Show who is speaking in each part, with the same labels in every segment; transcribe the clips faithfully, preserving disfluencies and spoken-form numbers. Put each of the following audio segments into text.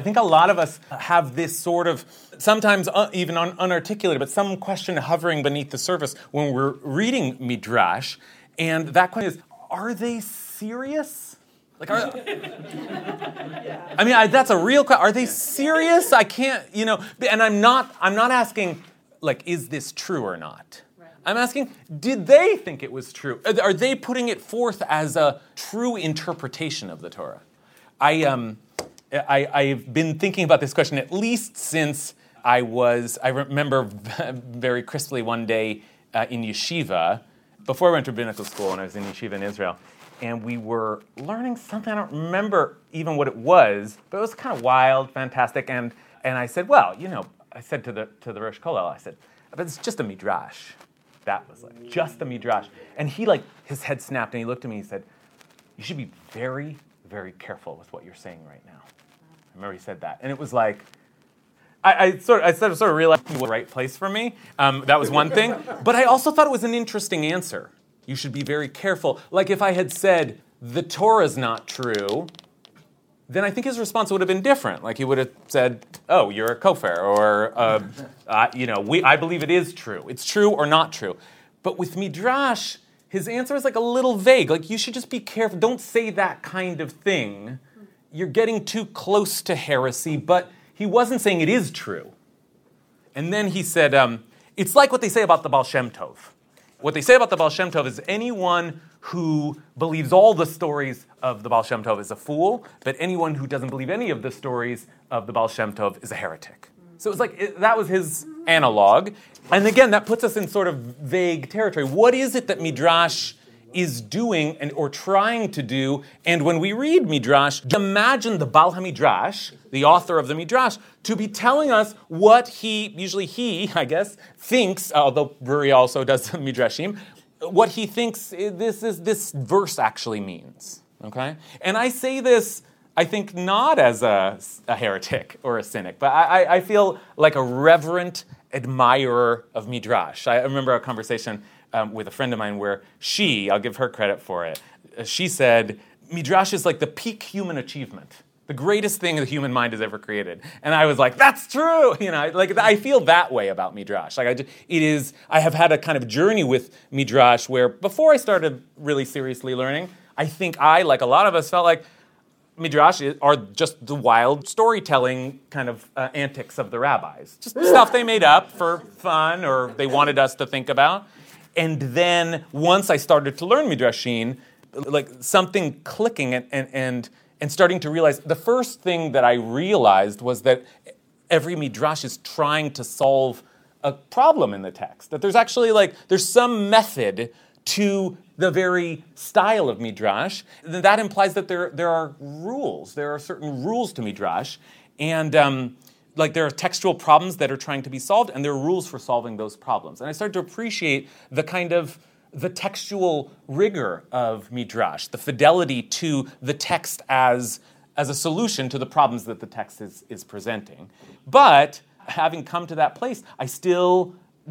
Speaker 1: think a lot of us have this sort of, sometimes uh, even un- unarticulated, but some question hovering beneath the surface when we're reading Midrash. And that question is, are they serious? Like, are, I mean, I, that's a real question. Are they serious? I can't, you know, and I'm not, I'm not asking, like, is this true or not? I'm asking, did they think it was true? Are they putting it forth as a true interpretation of the Torah? I, um, I, I've been thinking about this question at least since I was, I remember very crisply one day uh, in yeshiva, before I went to rabbinical school and I was in yeshiva in Israel, and we were learning something, I don't remember even what it was, but it was kind of wild, fantastic, and, and I said, well, you know, I said to the, to the Rosh Kollel, I said, but it's just a midrash. That was like, just a midrash. And he like, his head snapped and he looked at me and he said, you should be very, very careful with what you're saying right now. I remember he said that. And it was like, I, I sort of, I sort of, sort of realized it was the right place for me. Um, that was one thing. But I also thought it was an interesting answer. You should be very careful. Like if I had said, the Torah's not true, then I think his response would have been different. Like he would have said, oh, you're a kofar, or, uh, uh, you know, we, I believe it is true. It's true or not true. But with Midrash, his answer is like a little vague. Like you should just be careful. Don't say that kind of thing. You're getting too close to heresy, but he wasn't saying it is true. And then he said, um, it's like what they say about the Baal Shem Tov. What they say about the Baal Shem Tov is anyone who believes all the stories of the Baal Shem Tov is a fool, but anyone who doesn't believe any of the stories of the Baal Shem Tov is a heretic. So it was like, it, that was his analog. And again, that puts us in sort of vague territory. What is it that Midrash is doing and or trying to do? And when we read Midrash, imagine the Baal HaMidrash, the author of the Midrash, to be telling us what he, usually he, I guess, thinks, although Bruri also does Midrashim, what he thinks this is this verse actually means. Okay? And I say this, I think, not as a, a heretic or a cynic, but I, I feel like a reverent admirer of Midrash. I remember a conversation um, with a friend of mine where she, I'll give her credit for it, she said, Midrash is like the peak human achievement, the greatest thing the human mind has ever created. And I was like, that's true! You know, like I feel that way about Midrash. Like I, just, it is, I have had a kind of journey with Midrash where before I started really seriously learning, I think I, like a lot of us, felt like Midrash are just the wild storytelling kind of uh, antics of the rabbis. Just stuff they made up for fun or they wanted us to think about. And then once I started to learn Midrashim, like something clicking and, and, and, and starting to realize, the first thing that I realized was that every Midrash is trying to solve a problem in the text. That there's actually like, there's some method to the very style of Midrash. That implies that there, there are rules. There are certain rules to Midrash. And um, like there are textual problems that are trying to be solved, and there are rules for solving those problems. And I started to appreciate the kind of the textual rigor of Midrash, the fidelity to the text as, as a solution to the problems that the text is, is presenting. But having come to that place, I still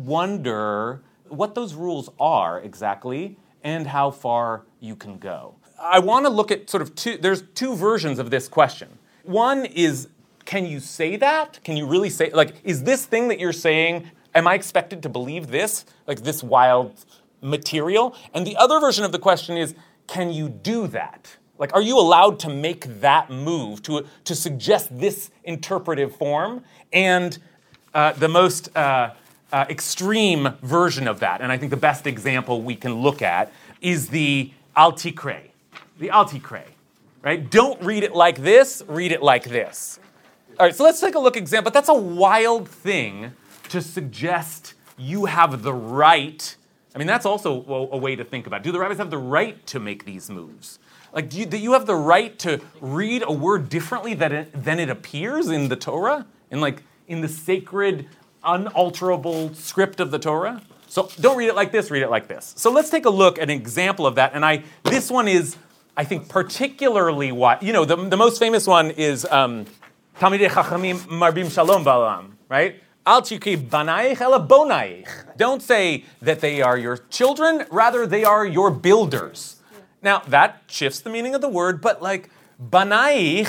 Speaker 1: wonder what those rules are exactly and how far you can go. I want to look at sort of two, there's two versions of this question. One is, can you say that? Can you really say, like, is this thing that you're saying, am I expected to believe this? Like this wild material? And the other version of the question is, can you do that? Like, are you allowed to make that move, to, to suggest this interpretive form? And uh, the most uh, uh, extreme version of that, and I think the best example we can look at, is the Al Tikre. The Al Tikre, right? Don't read it like this, read it like this. All right, so let's take a look at example. That's a wild thing to suggest you have the right. I mean, that's also a, a way to think about it. Do the rabbis have the right to make these moves? Like, do you, do you have the right to read a word differently than it, than it appears in the Torah? In like, in the sacred, unalterable script of the Torah? So don't read it like this, read it like this. So let's take a look at an example of that. And I, this one is, I think, particularly what, you know, the, the most famous one is um, Talmidei Chachamim Marbim Shalom Ba'olam, right? Al tikri banaich ela bonaich. Don't say that they are your children, rather they are your builders. Now, that shifts the meaning of the word, but like, banaich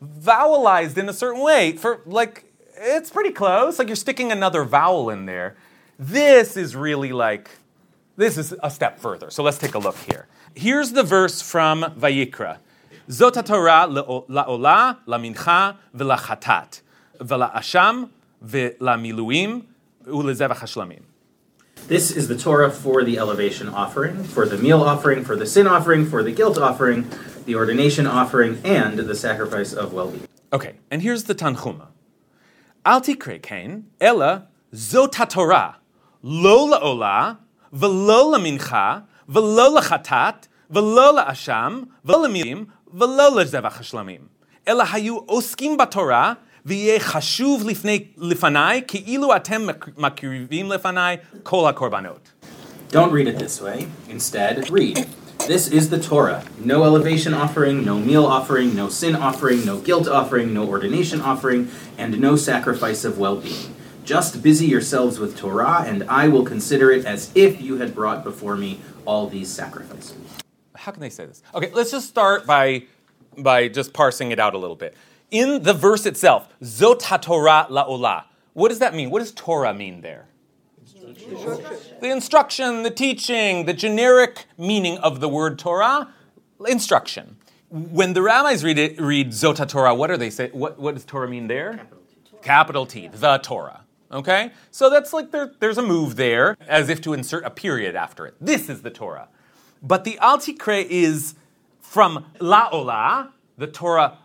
Speaker 1: vowelized in a certain way. For like, it's pretty close. Like you're sticking another vowel in there. This is really like, this is a step further. So let's take a look here. Here's the verse from Vayikra. Zot haTorah la'olah, lamincha, v'lachatat, v'la'asham, v'lamiluim, u'lezevach hashlamim.
Speaker 2: This is the Torah for the elevation offering, for the meal offering, for the sin offering, for the guilt offering, the ordination offering, and the sacrifice of well-being.
Speaker 1: Okay, and here's the Tanchuma. Al tikre kain, ella zot haTorah, lo la'olah, v'lo lamincha, v'lo lachatat, v'lo la'asham, v'lo lamilim, v'lo lezevach hashlamim. Ella hayu oskim b'Torah, v'yeh chashuv lifanai, ki'ilu atem makrivim lifanai kol hakorbanot.
Speaker 2: Don't read it this way. Instead, read. This is the Torah. No elevation offering, no meal offering, no sin offering, no guilt offering, no ordination offering, and no sacrifice of well-being. Just busy yourselves with Torah, and I will consider it as if you had brought before me all these sacrifices.
Speaker 1: How can they say this? Okay, let's just start by, by just parsing it out a little bit. In the verse itself, Zot haTorah la'olah, what does that mean? What does Torah mean there? Instruction. The instruction, the teaching, the generic meaning of the word Torah, instruction. When the rabbis read it, read Zot haTorah, what do they say? What, what does Torah mean there? Capital T, the Torah. Okay? So that's like there, there's a move there, as if to insert a period after it. This is the Torah. But the Al Tikre is from La'olah, the Torah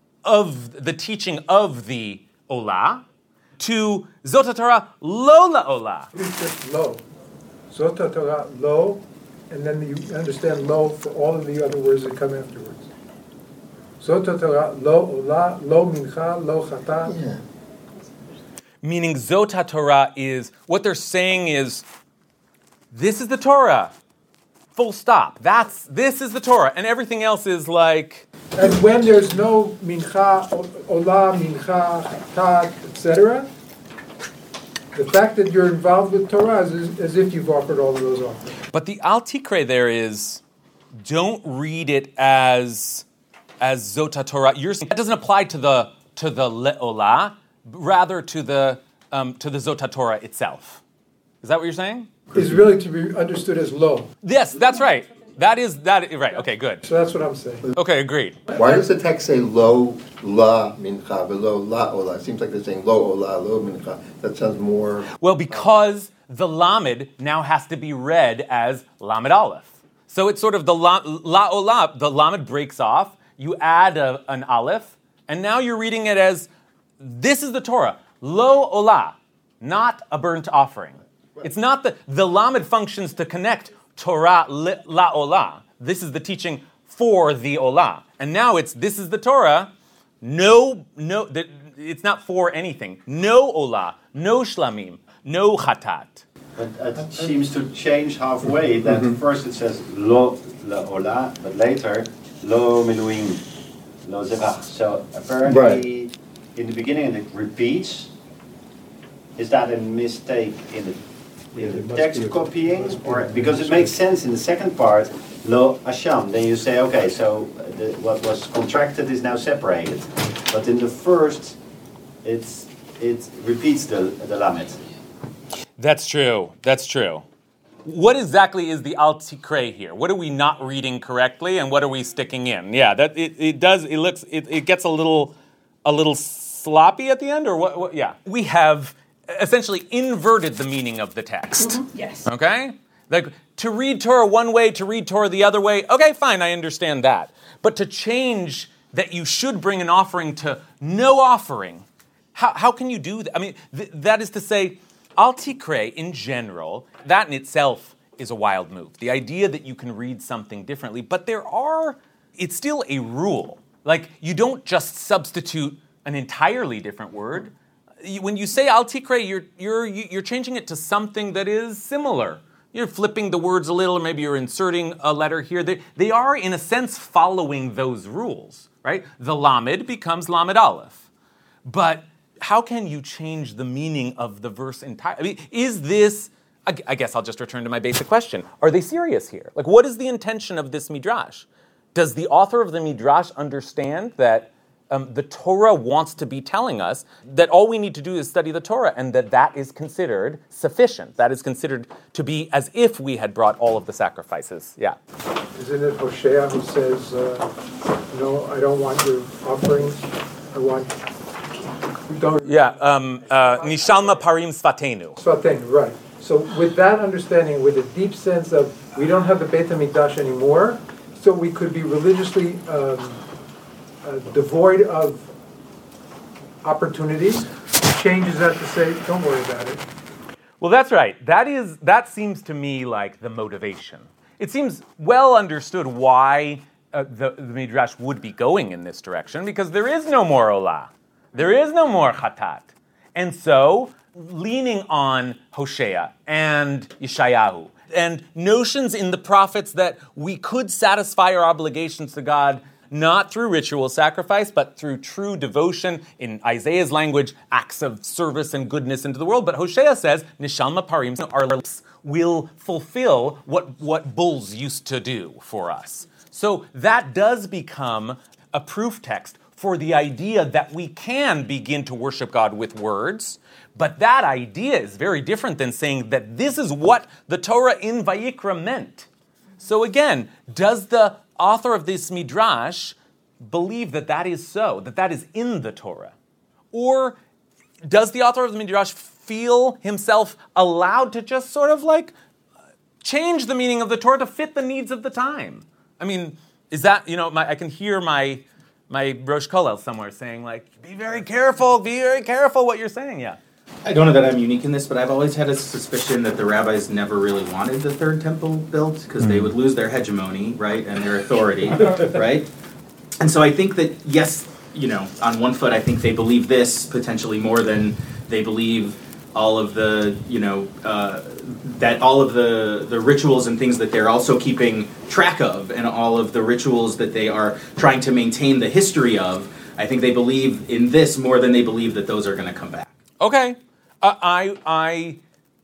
Speaker 1: of the teaching of the Olah, to Zot haTorah Lo La'olah.
Speaker 3: It's just lo. Zot haTorah lo, and then you understand lo for all of the other words that come afterwards. Zot haTorah lo olah, lo mincha, lo chata.
Speaker 4: Yeah.
Speaker 1: Meaning Zot haTorah is, what they're saying is, this is the Torah. Full stop. That's, this is the Torah. And everything else is like...
Speaker 3: And when there's no mincha, olah, mincha, chatat, et cetera, the fact that you're involved with Torah is as if you've offered all of those offerings.
Speaker 1: But the Al Tikre there is, don't read it as as Zot haTorah. You're saying that doesn't apply to the to the Le'olah, rather to the um, to the Zot haTorah itself. Is that what you're saying?
Speaker 3: Is really to be understood as lo.
Speaker 1: Yes, that's right. That is that. Right. Okay. Good.
Speaker 3: So that's what I'm saying.
Speaker 1: Okay. Agreed.
Speaker 4: Why does the text say lo la mincha velo la ola? It seems like they're saying lo ola lo mincha. That sounds more.
Speaker 1: Well, because the lamed now has to be read as lamed aleph. So it's sort of the la, la ola. The lamed breaks off. You add a, an aleph, and now you're reading it as this is the Torah lo ola, not a burnt offering. It's not the the lamed functions to connect Torah la olah. This is the teaching for the olah. And now it's, this is the Torah. No, no, it's not for anything. No olah, no shlamim, no chatat.
Speaker 5: But it seems to change halfway. That mm-hmm. First it says lo la olah, but later lo miluim, lo zevach. So apparently
Speaker 4: right.
Speaker 5: In the beginning it repeats. Is that a mistake in the
Speaker 3: Yeah,
Speaker 5: the text copying, or because it makes sense in the second part, lo asham. Then you say, okay, so the, what was contracted is now separated. But in the first, it's it repeats the the lamed.
Speaker 1: That's true. That's true. What exactly is the Al Tikre here? What are we not reading correctly, and what are we sticking in? Yeah, that it, it does. It looks. It, it gets a little a little sloppy at the end, or what? what yeah, we have essentially inverted the meaning of the text.
Speaker 6: Mm-hmm. Yes.
Speaker 1: Okay? Like, to read Torah one way, to read Torah the other way, okay, fine, I understand that. But to change that you should bring an offering to no offering, how, how can you do that? I mean, th- that is to say, Al Tikre in general, that in itself is a wild move. The idea that you can read something differently, but there are, it's still a rule. Like, you don't just substitute an entirely different word. When you say Al Tikre, you're, you're, you're changing it to something that is similar. You're flipping the words a little, or maybe you're inserting a letter here. They, they are, in a sense, following those rules, right? The Lamed becomes Lamed Aleph. But how can you change the meaning of the verse entirely? I mean, is this, I, I guess I'll just return to my basic question. Are they serious here? Like, what is the intention of this Midrash? Does the author of the Midrash understand that um, the Torah wants to be telling us that all we need to do is study the Torah, and that that is considered sufficient. That is considered to be as if we had brought all of the sacrifices. Yeah.
Speaker 3: Isn't it Hosea who says, uh, no, I don't want your offerings, I want... Don't,
Speaker 1: yeah, um, uh, Nishalma parim svatenu.
Speaker 3: Svatenu, right. So with that understanding, with a deep sense of we don't have the Beit HaMikdash anymore, so we could be religiously um, uh, devoid of opportunities, changes that to say, don't worry about it.
Speaker 1: Well, that's right. That is that seems to me like the motivation. It seems well understood why uh, the, the Midrash would be going in this direction, because there is no more olah. There is no more chatat. And so, leaning on Hosea and Yeshayahu, and notions in the prophets that we could satisfy our obligations to God not through ritual sacrifice, but through true devotion, in Isaiah's language, acts of service and goodness into the world. But Hosea says, Nishalma parim, our lips will fulfill what, what bulls used to do for us. So that does become a proof text for the idea that we can begin to worship God with words, but that idea is very different than saying that this is what the Torah in Vayikra meant. So again, does the author of this Midrash believe that that is so, that that is in the Torah? Or does the author of the Midrash feel himself allowed to just sort of like change the meaning of the Torah to fit the needs of the time? I mean, is that, you know, my, I can hear my my Rosh Kollel somewhere saying, like, be very careful, be very careful what you're saying, yeah.
Speaker 2: I don't know that I'm unique in this, but I've always had a suspicion that the rabbis never really wanted the third temple built, because mm. they would lose their hegemony, right, and their authority, right? And so I think that, yes, you know, on one foot, I think they believe this potentially more than they believe all of the, you know, uh, that all of the, the rituals and things that they're also keeping track of, and all of the rituals that they are trying to maintain the history of, I think they believe in this more than they believe that those are going to come back.
Speaker 1: Okay. Uh, I, I,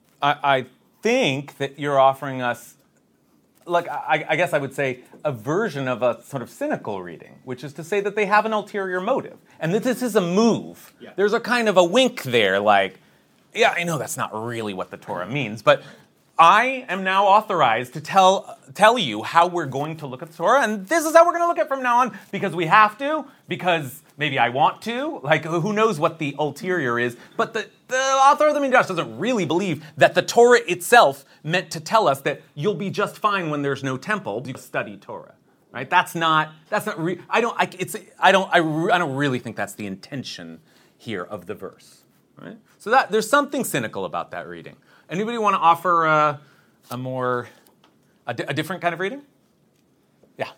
Speaker 1: I, I think that you're offering us, like, I, I guess I would say, a version of a sort of cynical reading, which is to say that they have an ulterior motive, and that this is a move. Yeah. There's a kind of a wink there, like, yeah, I know that's not really what the Torah means, but I am now authorized to tell tell you how we're going to look at the Torah, and this is how we're going to look at it from now on, because we have to, because maybe I want to, like, who knows what the ulterior is, but the, the author of the Midrash doesn't really believe that the Torah itself meant to tell us that you'll be just fine when there's no temple, you study Torah, right? That's not, that's not, re- I don't, I, it's, I don't, I, re- I don't really think that's the intention here of the verse, right? So that, there's something cynical about that reading. Anybody want to offer a, a more, a, di- a different kind of reading? Yeah.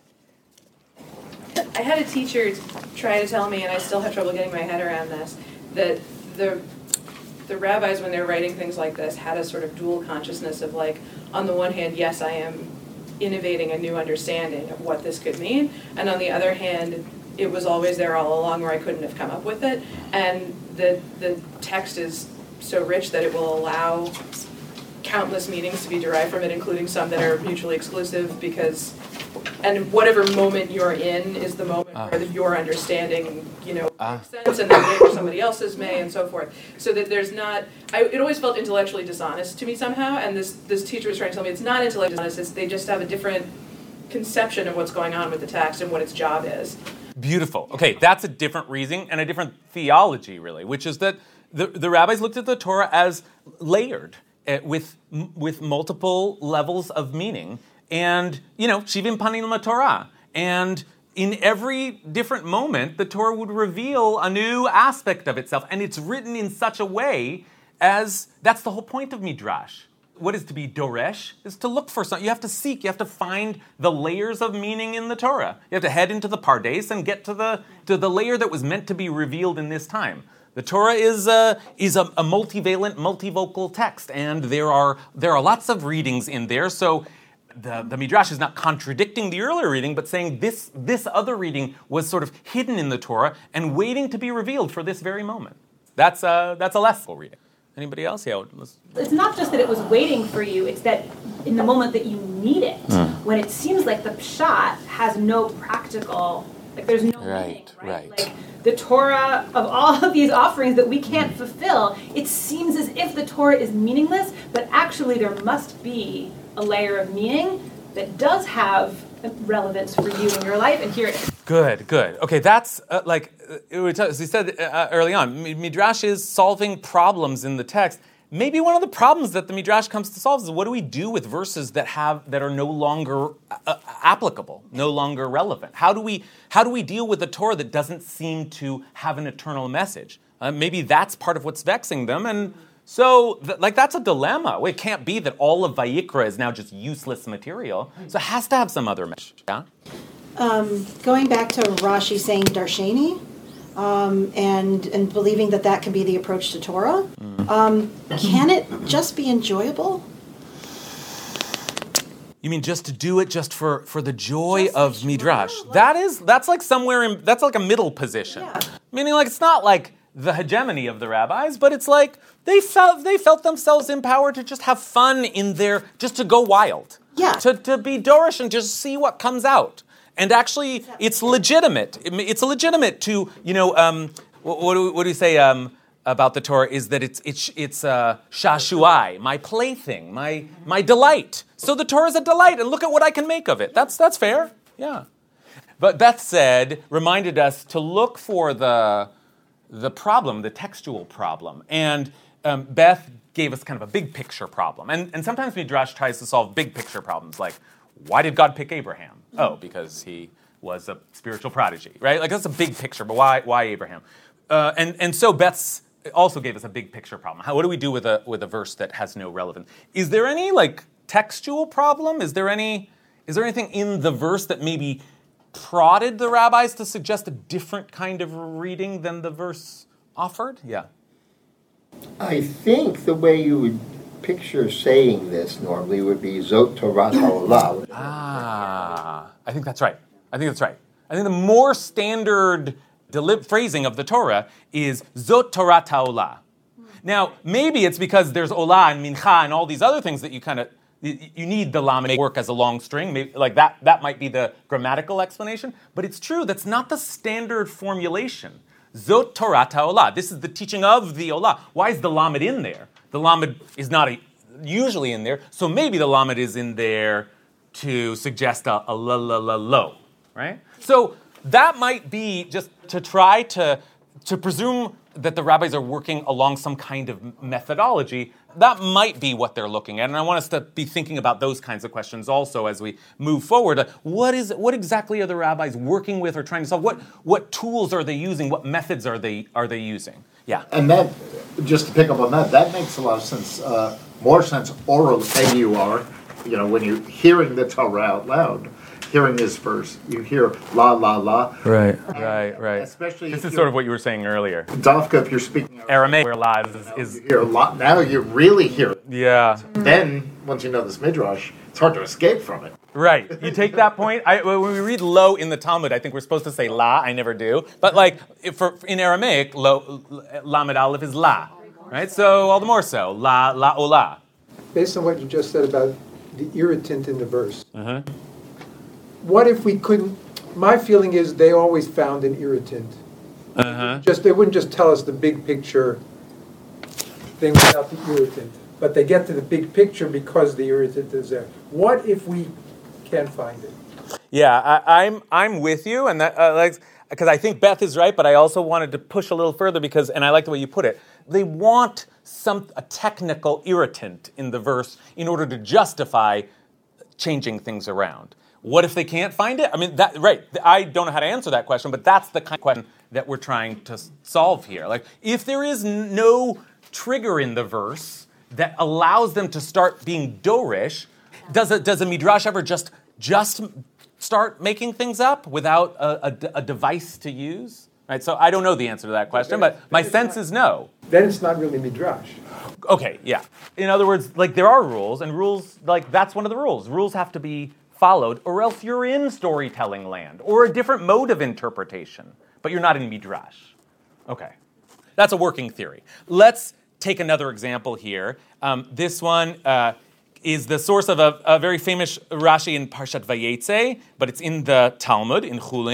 Speaker 6: I had a teacher try to tell me, and I still have trouble getting my head around this, that the the rabbis, when they're writing things like this, had a sort of dual consciousness of, like, on the one hand, yes, I am innovating a new understanding of what this could mean, and on the other hand, it was always there all along where I couldn't have come up with it, and the the text is so rich that it will allow countless meanings to be derived from it, including some that are mutually exclusive, because, and whatever moment you're in is the moment uh. where your understanding, you know, uh. makes sense, and then maybe somebody else's may, and so forth. So that there's not, I, it always felt intellectually dishonest to me somehow, and this, this teacher was trying to tell me it's not intellectually dishonest, it's, they just have a different conception of what's going on with the text and what its job is.
Speaker 1: Beautiful. Okay, that's a different reasoning and a different theology, really, which is that the, the rabbis looked at the Torah as layered, uh, with with multiple levels of meaning, and, you know, shivim panim laTorah, and in every different moment, the Torah would reveal a new aspect of itself, and it's written in such a way as, that's the whole point of Midrash. What is to be doresh is to look for something. You have to seek. You have to find the layers of meaning in the Torah. You have to head into the Pardes and get to the to the layer that was meant to be revealed in this time. The Torah is a is a, a multivalent, multivocal text, and there are there are lots of readings in there. So the, the Midrash is not contradicting the earlier reading, but saying this this other reading was sort of hidden in the Torah and waiting to be revealed for this very moment. That's a that's a less full reading. Anybody else? Yeah. Let's...
Speaker 7: It's not just that it was waiting for you, it's that in the moment that you need it, mm. when it seems like the pshat has no practical Like there's no
Speaker 1: Right,
Speaker 7: meaning, right?
Speaker 1: right.
Speaker 7: Like the Torah of all of these offerings that we can't fulfill, it seems as if the Torah is meaningless, but actually there must be a layer of meaning that does have relevance for you in your life, and here it is.
Speaker 1: Good, good. Okay, that's uh, like, uh, it would tell- as we said uh, early on, Mi- Midrash is solving problems in the text. Maybe one of the problems that the Midrash comes to solve is what do we do with verses that have that are no longer uh, applicable, no longer relevant? How do we how do we deal with a Torah that doesn't seem to have an eternal message? Uh, maybe that's part of what's vexing them, and so th- like that's a dilemma. Well, it can't be that all of Vayikra is now just useless material. So it has to have some other message. Yeah.
Speaker 8: Um, going back to Rashi saying darsheni, um, and and believing that that can be the approach to Torah, um, can it just be enjoyable?
Speaker 1: You mean just to do it just for, for the joy
Speaker 8: Just
Speaker 1: of
Speaker 8: like,
Speaker 1: Midrash?
Speaker 8: wow, like-
Speaker 1: That is that's like somewhere in that's like a middle position.
Speaker 8: Yeah.
Speaker 1: Meaning like it's not like the hegemony of the rabbis, but it's like they felt they felt themselves empowered to just have fun in their just to go wild.
Speaker 8: Yeah.
Speaker 1: To to be Dorish and just see what comes out. And actually, it's legitimate. It- It's legitimate to, you know, um, what, what, do, what do you say um, about the Torah is that it's it's it's uh, shashuai, my plaything, my my delight. So the Torah is a delight, and look at what I can make of it. That's that's fair, yeah. But Beth said, reminded us to look for the the problem, the textual problem, and um, Beth gave us kind of a big picture problem. And and sometimes Midrash tries to solve big picture problems, like why did God pick Abraham? Oh, because he was a spiritual prodigy, right? Like that's a big picture, but why why Abraham? Uh, and and so Beth's also gave us a big picture problem. How, what do we do with a with a verse that has no relevance? Is there any like textual problem? Is there any is there anything in the verse that maybe prodded the rabbis to suggest a different kind of reading than the verse offered? Yeah.
Speaker 4: I think the way you would picture saying this normally would be Zot Torah Ha'olah.
Speaker 1: Ah, I think that's right. I think that's right. I think the more standard deli- phrasing of the Torah is Zot Torah Ta'olah. Now, maybe it's because there's Olah and Mincha and all these other things that you kind of, you, you need the lamed work as a long string. Maybe, like that, that might be the grammatical explanation. But it's true, that's not the standard formulation. Zot Torah Ta'olah. This is the teaching of the Olah. Why is the lamed in there? The lamed is not a, usually in there, so maybe the lamed is in there to suggest a, a la la la lo, right? So that might be just to try to to presume that the rabbis are working along some kind of methodology. That might be what they're looking at, and I want us to be thinking about those kinds of questions also as we move forward. What is what exactly are the rabbis working with or trying to solve? What what tools are they using? What methods are they are they using? Yeah.
Speaker 9: And that, just to pick up on that, that makes a lot of sense, uh, more sense oral than you are, you know, when you're hearing the Torah out loud, hearing this verse, you hear la, la, la.
Speaker 1: Right, right, right.
Speaker 9: Especially
Speaker 1: This
Speaker 9: if
Speaker 1: is
Speaker 9: you're-
Speaker 1: sort of what you were saying earlier.
Speaker 9: Dafka, if you're speaking
Speaker 1: Aramaic, where la is, is
Speaker 9: you hear a lot, now you really hear it.
Speaker 1: yeah.
Speaker 9: Then, once you know this Midrash, it's hard to escape from it.
Speaker 1: Right. You take that point. I, when we read lo in the Talmud, I think we're supposed to say la. I never do. But like if for, in Aramaic, lo, lamed aleph is la. Right? So all the more so. La, la, ola.
Speaker 3: Based on what you just said about the irritant in the verse,
Speaker 1: Uh-huh.
Speaker 3: what if we couldn't? My feeling is they always found an irritant.
Speaker 1: Uh-huh.
Speaker 3: Just they wouldn't just tell us the big picture thing without the irritant, but they get to the big picture because the irritant is there. What if we can't find it?
Speaker 1: Yeah, I, I'm I'm with you, and that uh, like because I think Beth is right, but I also wanted to push a little further because, and I like the way you put it. They want some a technical irritant in the verse in order to justify changing things around. What if they can't find it? I mean, that right. I don't know how to answer that question, but that's the kind of question that we're trying to solve here. Like, if there is no trigger in the verse that allows them to start being dorish, does a, does a midrash ever just just start making things up without a, a, a device to use? Right. So I don't know the answer to that question, but my sense is no.
Speaker 3: Then it's not really midrash.
Speaker 1: Okay. Yeah. In other words, like there are rules, and rules like that's one of the rules. Rules have to be followed, or else you're in storytelling land, or a different mode of interpretation, but you're not in midrash. Okay, that's a working theory. Let's take another example here. Um, this one uh, is the source of a, a very famous Rashi in Parshat Vayetze, but it's in the Talmud, in Chulin,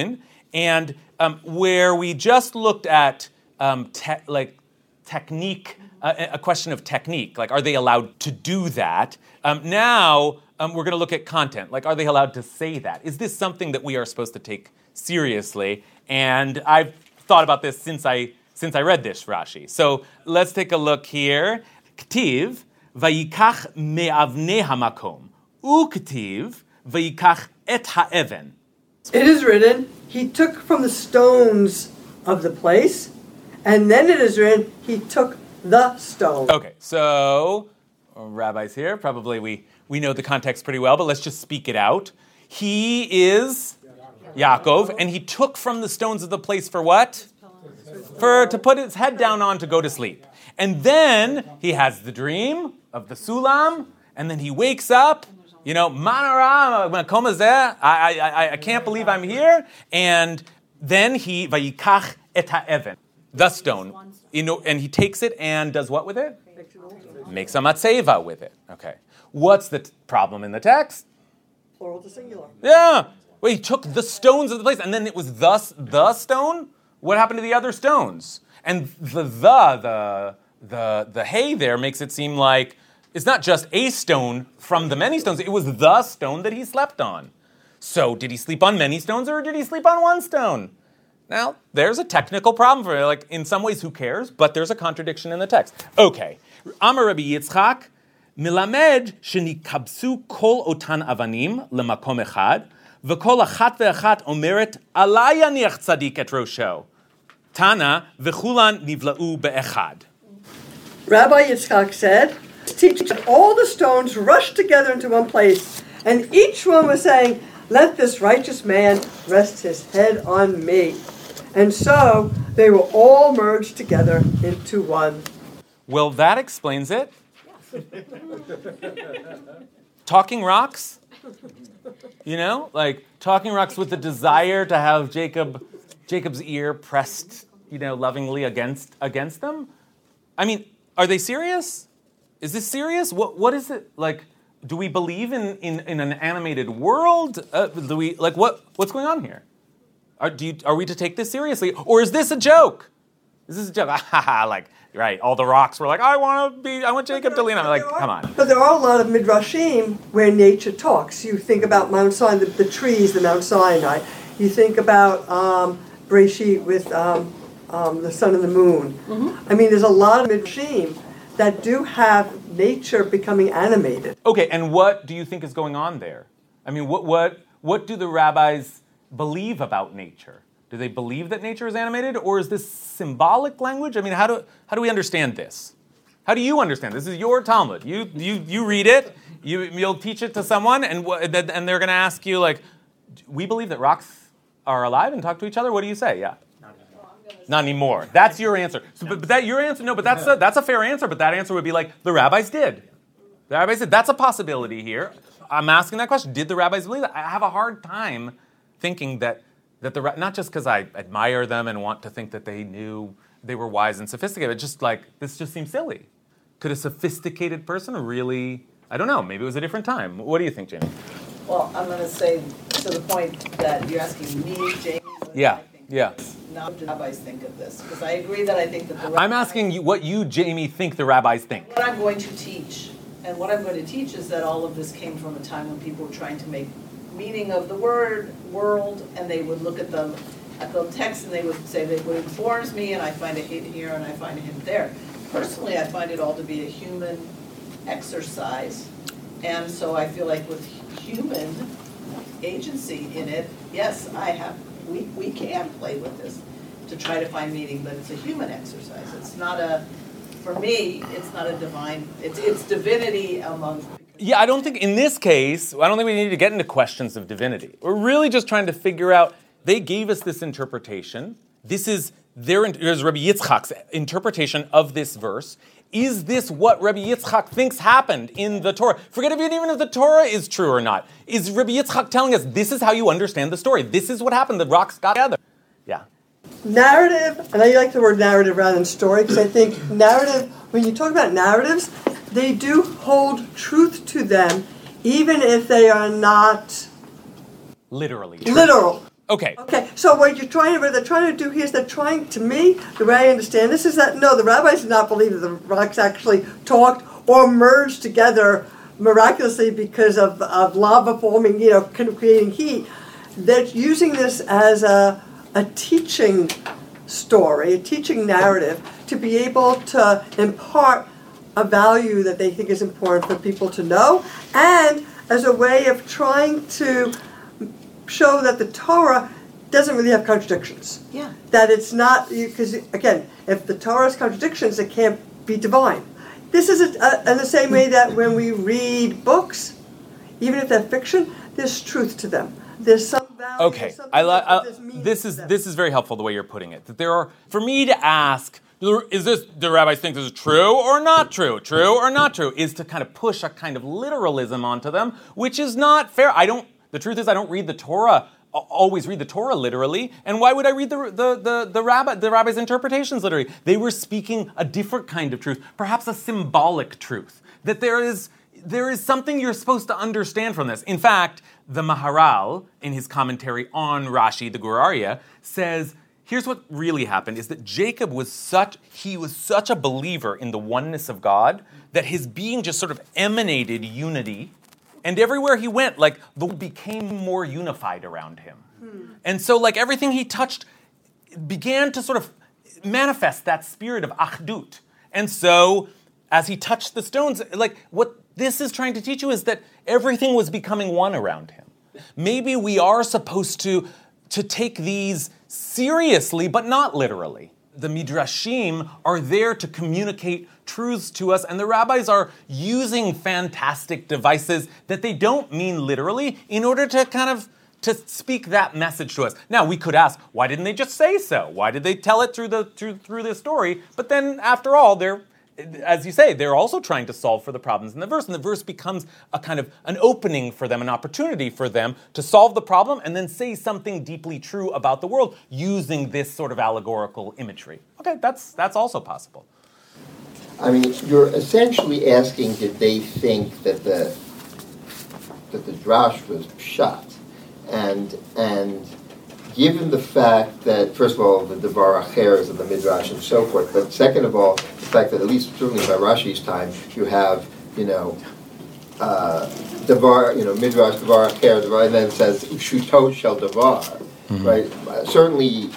Speaker 1: and um, where we just looked at um, te- like technique, uh, a question of technique, like are they allowed to do that? Um, now um, we're going to look at content, like are they allowed to say that? Is this something that we are supposed to take seriously? And I've thought about this since I since I read this Rashi. So let's take a look here. K'tiv vayikach me'avnei hamakom u'k'tiv vayikach et ha'even.
Speaker 10: It is written, he took from the stones of the place, and then it is written, he took the stone.
Speaker 1: Okay, so uh, rabbis here, probably we, we know the context pretty well, but let's just speak it out. He is Yaakov, and he took from the stones of the place for what? For to put his head down on to go to sleep. And then he has the dream of the sulam, and then he wakes up. You know, Manara, Makom hazeh, I, I, I can't believe I'm here. And then he, Vayikach et ha'even, the stone. You know, and he takes it and does what with it? Makes a matzeva with it. Okay. What's the t- problem in the text?
Speaker 10: Plural to singular.
Speaker 1: Yeah. Well, he took the stones of the place, and then it was thus the stone? What happened to the other stones? And the the, the, the, the hay there makes it seem like it's not just a stone from the many stones. It was the stone that he slept on. So did he sleep on many stones or did he sleep on one stone? Now, there's a technical problem for it. Like, in some ways, who cares? But there's a contradiction in the text. Okay. Amar Rabbi Yitzchak, milamed shenikabsu kol otan avanim lemakom echad, v'kol achat ve'achat omeret alay yaniach tzadik et rosho. Tana v'chulan nivla'u be'echad.
Speaker 10: Rabbi Yitzchak said, teaching all the stones rushed together into one place, and each one was saying, let this righteous man rest his head on me. And so they were all merged together into one.
Speaker 1: Well, that explains it. Talking rocks, you know, like talking rocks with the desire to have Jacob, Jacob's ear pressed, you know, lovingly against against them. I mean, are they serious? Is this serious? What what is it like? Do we believe in, in, in an animated world? Uh, do we like what what's going on here? Are do you, are we to take this seriously, or is this a joke? Is this a joke? Like right, all the rocks were like, I want to be, I want Jacob to lean on. Like, come on.
Speaker 10: But there are a lot of midrashim where nature talks. You think about Mount Sinai, the, the trees, the Mount Sinai. You think about um, Breshit with um, um, the sun and the moon. Mm-hmm. I mean, there's a lot of midrashim that do have nature becoming animated.
Speaker 1: Okay, and what do you think is going on there? I mean, what what what do the rabbis believe about nature? Do they believe that nature is animated, or is this symbolic language? I mean, how do how do we understand this? How do you understand this? This is your Talmud. You you you read it. You you'll teach it to someone, and and they're going to ask you like, we believe that rocks are alive and talk to each other. What do you say? Yeah. Not anymore. That's your answer. So, but, but that your answer? No, but that's a, that's a fair answer. But that answer would be like the rabbis did. The rabbis did. That's a possibility here. I'm asking that question. Did the rabbis believe that? I have a hard time thinking that that the not just because I admire them and want to think that they knew they were wise and sophisticated. Just like this just seems silly. Could a sophisticated person really? I don't know. Maybe it was a different time. What do you think, Jamie?
Speaker 11: Well, I'm going to say to the point that you're asking me, Jamie.
Speaker 1: Yeah. Yeah.
Speaker 11: Now, what do rabbis think of this? Because I agree that I think that the rabbis...
Speaker 1: I'm asking you what you, Jamie, think the rabbis think.
Speaker 11: What I'm going to teach, and what I'm going to teach is that all of this came from a time when people were trying to make meaning of the word, world, and they would look at the, at the text and they would say that what informs me, and I find a hint here and I find a hint there. Personally, I find it all to be a human exercise, and so I feel like with human agency in it, yes, I have... We, we can play with this to try to find meaning, but it's a human exercise. It's not a, for me, it's not a divine, it's it's divinity among...
Speaker 1: Yeah, I don't think, in this case, I don't think we need to get into questions of divinity. We're really just trying to figure out, they gave us this interpretation. This is their, there's Rabbi Yitzchak's interpretation of this verse. Is this what Rabbi Yitzchak thinks happened in the Torah? Forget even if the Torah is true or not. Is Rabbi Yitzchak telling us this is how you understand the story? This is what happened. The rocks got together. Yeah.
Speaker 10: Narrative, and I like the word narrative rather than story, because I think narrative, when you talk about narratives, they do hold truth to them, even if they are not
Speaker 1: literally true.
Speaker 10: literal.
Speaker 1: Okay.
Speaker 10: Okay, so what you're trying, what they're trying to do here is they're trying, to me, the way I understand this is that, no, the rabbis did not believe that the rocks actually talked or merged together miraculously because of, of lava forming, you know, kind of creating heat. They're using this as a, a teaching story, a teaching narrative, to be able to impart a value that they think is important for people to know, and as a way of trying to show that the Torah doesn't really have contradictions.
Speaker 8: Yeah.
Speaker 10: That it's not, because again, if the Torah has contradictions, it can't be divine. This is a, a, in the same way that when we read books, even if they're fiction, there's truth to them. There's some value.
Speaker 1: Okay, I, li- I this is this is very helpful the way you're putting it. That there are, for me to ask, is this, do rabbis think this is true or not true? True or not true? Is to kind of push a kind of literalism onto them, which is not fair. I don't. The truth is, I don't read the Torah. Always read the Torah literally, and why would I read the the the, the rabbi the rabbi's interpretations literally? They were speaking a different kind of truth, perhaps a symbolic truth. That there is there is something you're supposed to understand from this. In fact, the Maharal, in his commentary on Rashi, the Gur Aryeh, says, here's what really happened, is that Jacob was such, he was such a believer in the oneness of God that his being just sort of emanated unity, and everywhere he went, like, the world became more unified around him. Hmm. And so, like, everything he touched began to sort of manifest that spirit of achdut. And so, as he touched the stones, like, what this is trying to teach you is that everything was becoming one around him. Maybe we are supposed to, to take these seriously, but not literally. The Midrashim are there to communicate truths to us, and the rabbis are using fantastic devices that they don't mean literally in order to kind of to speak that message to us. Now, we could ask, why didn't they just say so? Why did they tell it through the through, through the story? But then, after all, they're, as you say, they're also trying to solve for the problems in the verse, and the verse becomes a kind of an opening for them, an opportunity for them to solve the problem and then say something deeply true about the world using this sort of allegorical imagery. Okay, that's that's also possible.
Speaker 4: I mean, you're essentially asking, did they think that the that the drash was pshat, and and given the fact that, first of all, the Devar Acher is in the Midrash and so forth, but second of all, the fact that at least certainly by Rashi's time, you have, you know, uh, Devar, you know, Midrash, Devar Acher, Devar, and then it says, Shuto shel Devar, mm-hmm. right? Uh, certainly,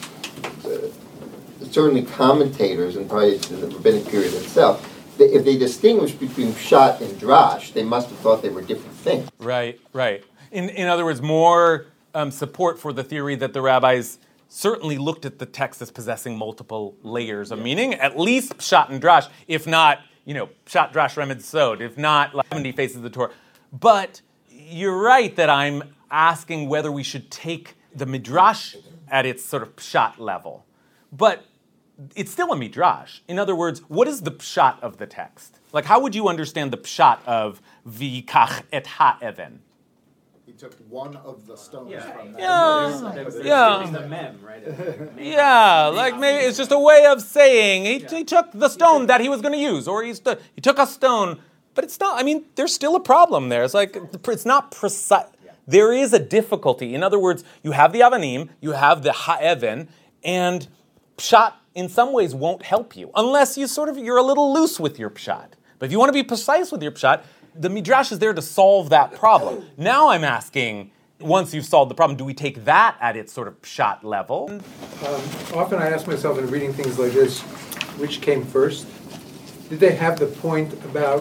Speaker 4: uh, certainly commentators, and probably in the rabbinic period itself, they, if they distinguish between pshat and drash, they must have thought they were different things.
Speaker 1: Right, right. In in other words, more Um, support for the theory that the rabbis certainly looked at the text as possessing multiple layers of meaning, at least pshat and drash, if not, you know, pshat, drash, remed, sod, if not like seventy faces of the Torah. But you're right that I'm asking whether we should take the midrash at its sort of pshat level. But it's still a midrash. In other words, what is the pshat of the text? Like, how would you understand the pshat of v'kach et ha'even?
Speaker 9: He took one of the stones
Speaker 2: Yeah.
Speaker 9: from that.
Speaker 1: Yeah, yeah.
Speaker 2: It's the mem, right?
Speaker 1: Yeah, like maybe it's just a way of saying he, he took the stone that he was going to use, or he's the, he took a stone, but it's not, I mean, there's still a problem there. It's like, it's not precise. There is a difficulty. In other words, you have the avanim, you have the ha'even, and pshat in some ways won't help you, unless you sort of, you're a little loose with your pshat. But if you want to be precise with your pshat, the midrash is there to solve that problem. Now I'm asking, once you've solved the problem, do we take that at its sort of pshat level?
Speaker 3: Um, often I ask myself in reading things like this, which came first? Did they have the point about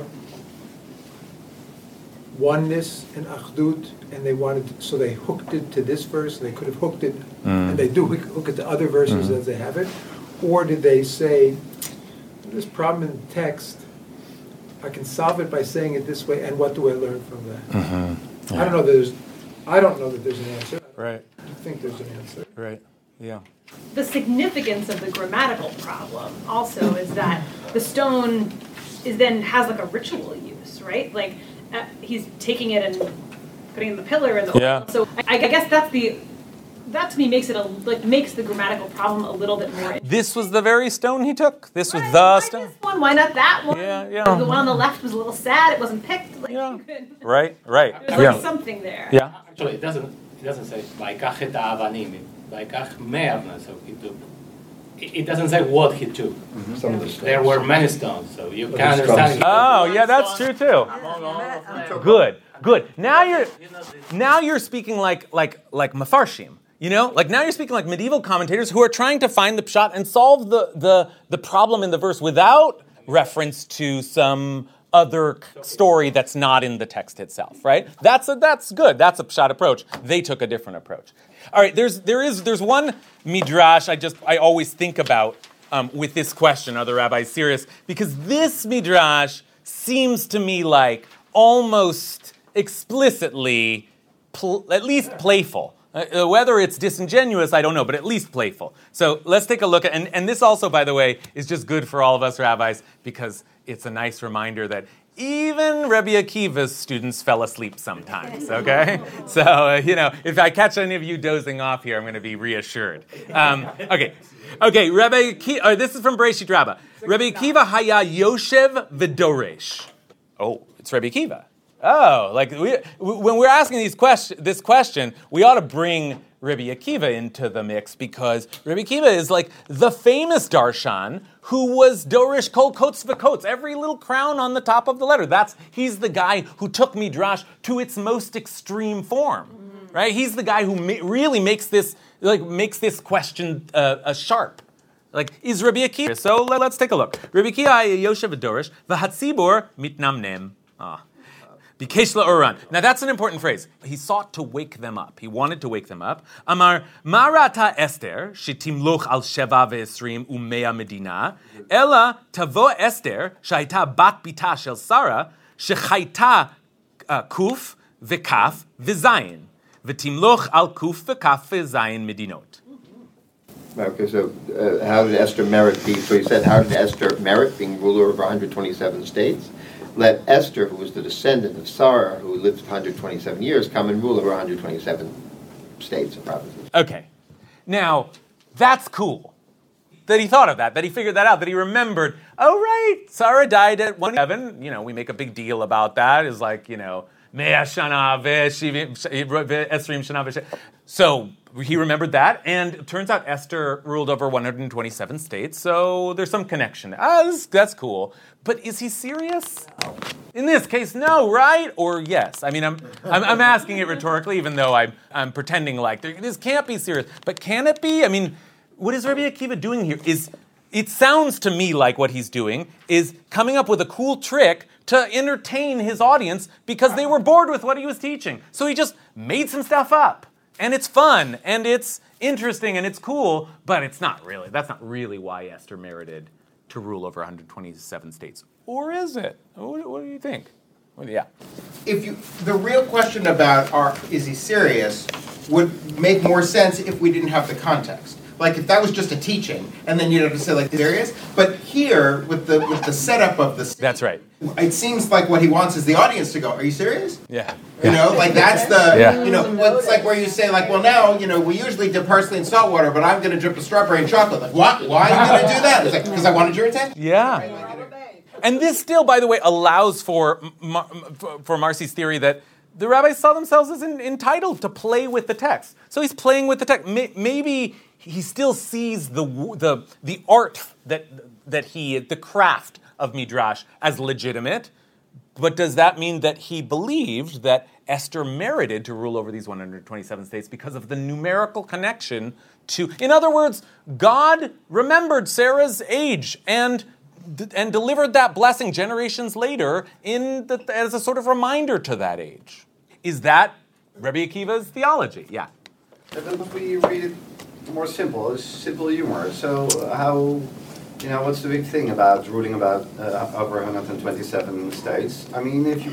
Speaker 3: oneness and achdut, and they wanted, to, so they hooked it to this verse, they could have hooked it, mm. and they do hook it to other verses mm. as they have it? Or did they say, this problem in the text, I can solve it by saying it this way, and what do I learn from that? Mm-hmm. Yeah. I don't know that there's, I don't know that there's an answer.
Speaker 1: Right.
Speaker 3: I think there's an answer.
Speaker 1: Right. Yeah.
Speaker 7: The significance of the grammatical problem also is that the stone is then has like a ritual use, right? Like uh, he's taking it and putting it in the pillar and the
Speaker 1: yeah.
Speaker 7: So I, I guess that's the. That to me makes it a, like makes the grammatical problem a little bit more.
Speaker 1: This was the very stone he took. This
Speaker 7: right,
Speaker 1: was the
Speaker 7: why
Speaker 1: stone.
Speaker 7: This one? Why not that one?
Speaker 1: Yeah, yeah.
Speaker 7: The one on the left was a little sad. It wasn't picked. Like,
Speaker 1: yeah.
Speaker 7: you could,
Speaker 1: Right, right.
Speaker 7: There's like
Speaker 1: yeah.
Speaker 7: something there.
Speaker 1: Yeah.
Speaker 12: Actually, it doesn't it doesn't say "Vaikach et ha'avanim," "Vaikach me'avna." So he took. It doesn't say what he took.
Speaker 4: Mm-hmm. Some of the stones.
Speaker 12: There were many stones, so you
Speaker 4: But
Speaker 12: can
Speaker 4: the
Speaker 12: understand.
Speaker 1: Oh, yeah, that's true too. Good, good. Now you're now you're speaking like like like mafarshim. You know, like now you're speaking like medieval commentators who are trying to find the pshat and solve the the the problem in the verse without reference to some other story that's not in the text itself, right? That's a, that's good. That's a pshat approach. They took a different approach. All right, there's there is there's one midrash I just I always think about um, with this question: are the rabbis serious? Because this midrash seems to me like almost explicitly, pl- at least playful. Uh, whether it's disingenuous, I don't know, but at least playful. So let's take a look at, and, and this also, by the way, is just good for all of us rabbis because it's a nice reminder that even Rabbi Akiva's students fell asleep sometimes, okay? So, uh, you know, if I catch any of you dozing off here, I'm going to be reassured. Um, okay, okay, Rabbi Akiva, uh, this is from Bereshit Rabbah. Rabbi Akiva haya Yoshev v'doresh. Oh, it's Rabbi Akiva. Oh, like we, when we're asking these question, this question, we ought to bring Rabbi Akiva into the mix because Rabbi Akiva is like the famous darshan who was dorish kol kots v'kots, every little crown on the top of the letter. That's he's the guy who took midrash to its most extreme form, right? He's the guy who ma- really makes this like makes this question uh, a sharp. Like is Rabbi Akiva? So let, let's take a look. Rabbi Akiva Yoshev v'dorish v'hatzibor mitnamnem. Ah. Bikesh la'oran. Now that's an important phrase. He sought to wake them up. He wanted to wake them up. Amar marata Esther shetimloch al sheva ve'esrim umea medina ela tavo Esther shayta bat bita shel Sarah shechayta kuf v'kaf v'zayin v'timloch al kuf v'kaf v'zayin medinot.
Speaker 4: Okay, so uh, how did Esther merit be? So he said, how did Esther merit being ruler of one hundred twenty-seven states? Let Esther, who was the descendant of Sarah, who lived one hundred twenty-seven years, come and rule over one hundred twenty-seven states and provinces.
Speaker 1: Okay. Now, that's cool. That he thought of that, that he figured that out, that he remembered, oh, right, Sarah died at one seven. You know, we make a big deal about that. It's like, you know, Mea Shana Esrim Shana Vesh. So he remembered that, and it turns out Esther ruled over one hundred twenty-seven states, so there's some connection. Ah, that's, that's cool. But is he serious? No. In this case, no, right? Or yes? I mean, I'm I'm, I'm asking it rhetorically, even though I'm, I'm pretending like there, this can't be serious. But can it be? I mean, what is Rabbi Akiva doing here? Is it sounds to me like what he's doing is coming up with a cool trick to entertain his audience because they were bored with what he was teaching. So he just made some stuff up. And it's fun, and it's interesting, and it's cool, but it's not really. That's not really why Esther merited to rule over one hundred twenty-seven states. Or is it? What, what do you think? Well, yeah.
Speaker 13: If you, the real question about are, is he serious would make more sense if we didn't have the context. Like if that was just a teaching, and then you'd have to say like serious. But here, with the with the setup of the
Speaker 1: that's right.
Speaker 13: It seems like what he wants is the audience to go, "Are you serious?"
Speaker 1: Yeah.
Speaker 13: You know, like that's the
Speaker 1: yeah.
Speaker 13: you know, it's like where you say like, "Well, now you know we usually dip parsley and salt water, but I'm going to drip a strawberry and chocolate." Like, what? Why are you going to do that? It's like because I wanted your attention.
Speaker 1: Yeah. And this still, by the way, allows for for Marcy's theory that the rabbis saw themselves as in, entitled to play with the text. So he's playing with the text. Maybe he still sees the the the art that that he the craft of midrash as legitimate, but does that mean that he believed that Esther merited to rule over these one hundred twenty-seven states because of the numerical connection to? In other words, God remembered Sarah's age and and delivered that blessing generations later in the, as a sort of reminder to that age. Is that Rabbi Akiva's theology? Yeah.
Speaker 5: But then if we read it more simple, it's simple humor. So how, you know, what's the big thing about ruling about uh, over one hundred twenty-seven states? I mean, if you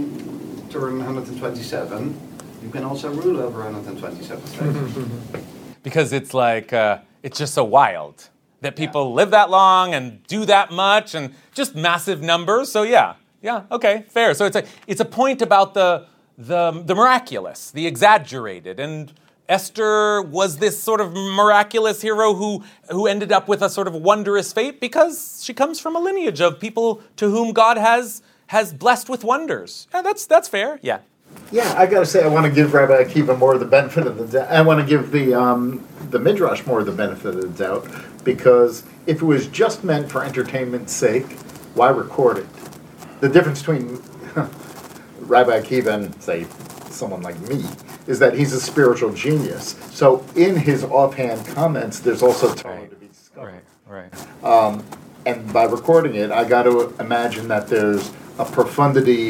Speaker 5: can turn one hundred twenty-seven, you can also rule over one hundred twenty-seven states.
Speaker 1: Because it's like, uh, it's just so wild that people yeah. live that long and do that much and just massive numbers. So yeah, yeah, okay, fair. So it's a, it's a point about the, the, the miraculous, the exaggerated, and Esther was this sort of miraculous hero who, who ended up with a sort of wondrous fate because she comes from a lineage of people to whom God has has blessed with wonders. Yeah, that's that's fair. Yeah.
Speaker 9: Yeah, I gotta say, I want to give Rabbi Akiva more of the benefit of the doubt. I want to give the um, the Midrash more of the benefit of the doubt, because if it was just meant for entertainment's sake, why record it? The difference between Rabbi Akiva and, say, someone like me, is that he's a spiritual genius. So in his offhand comments, there's also Torah
Speaker 1: Right.
Speaker 9: to be discovered.
Speaker 1: Right, right.
Speaker 9: Um, and by recording it, I got to imagine that there's a profundity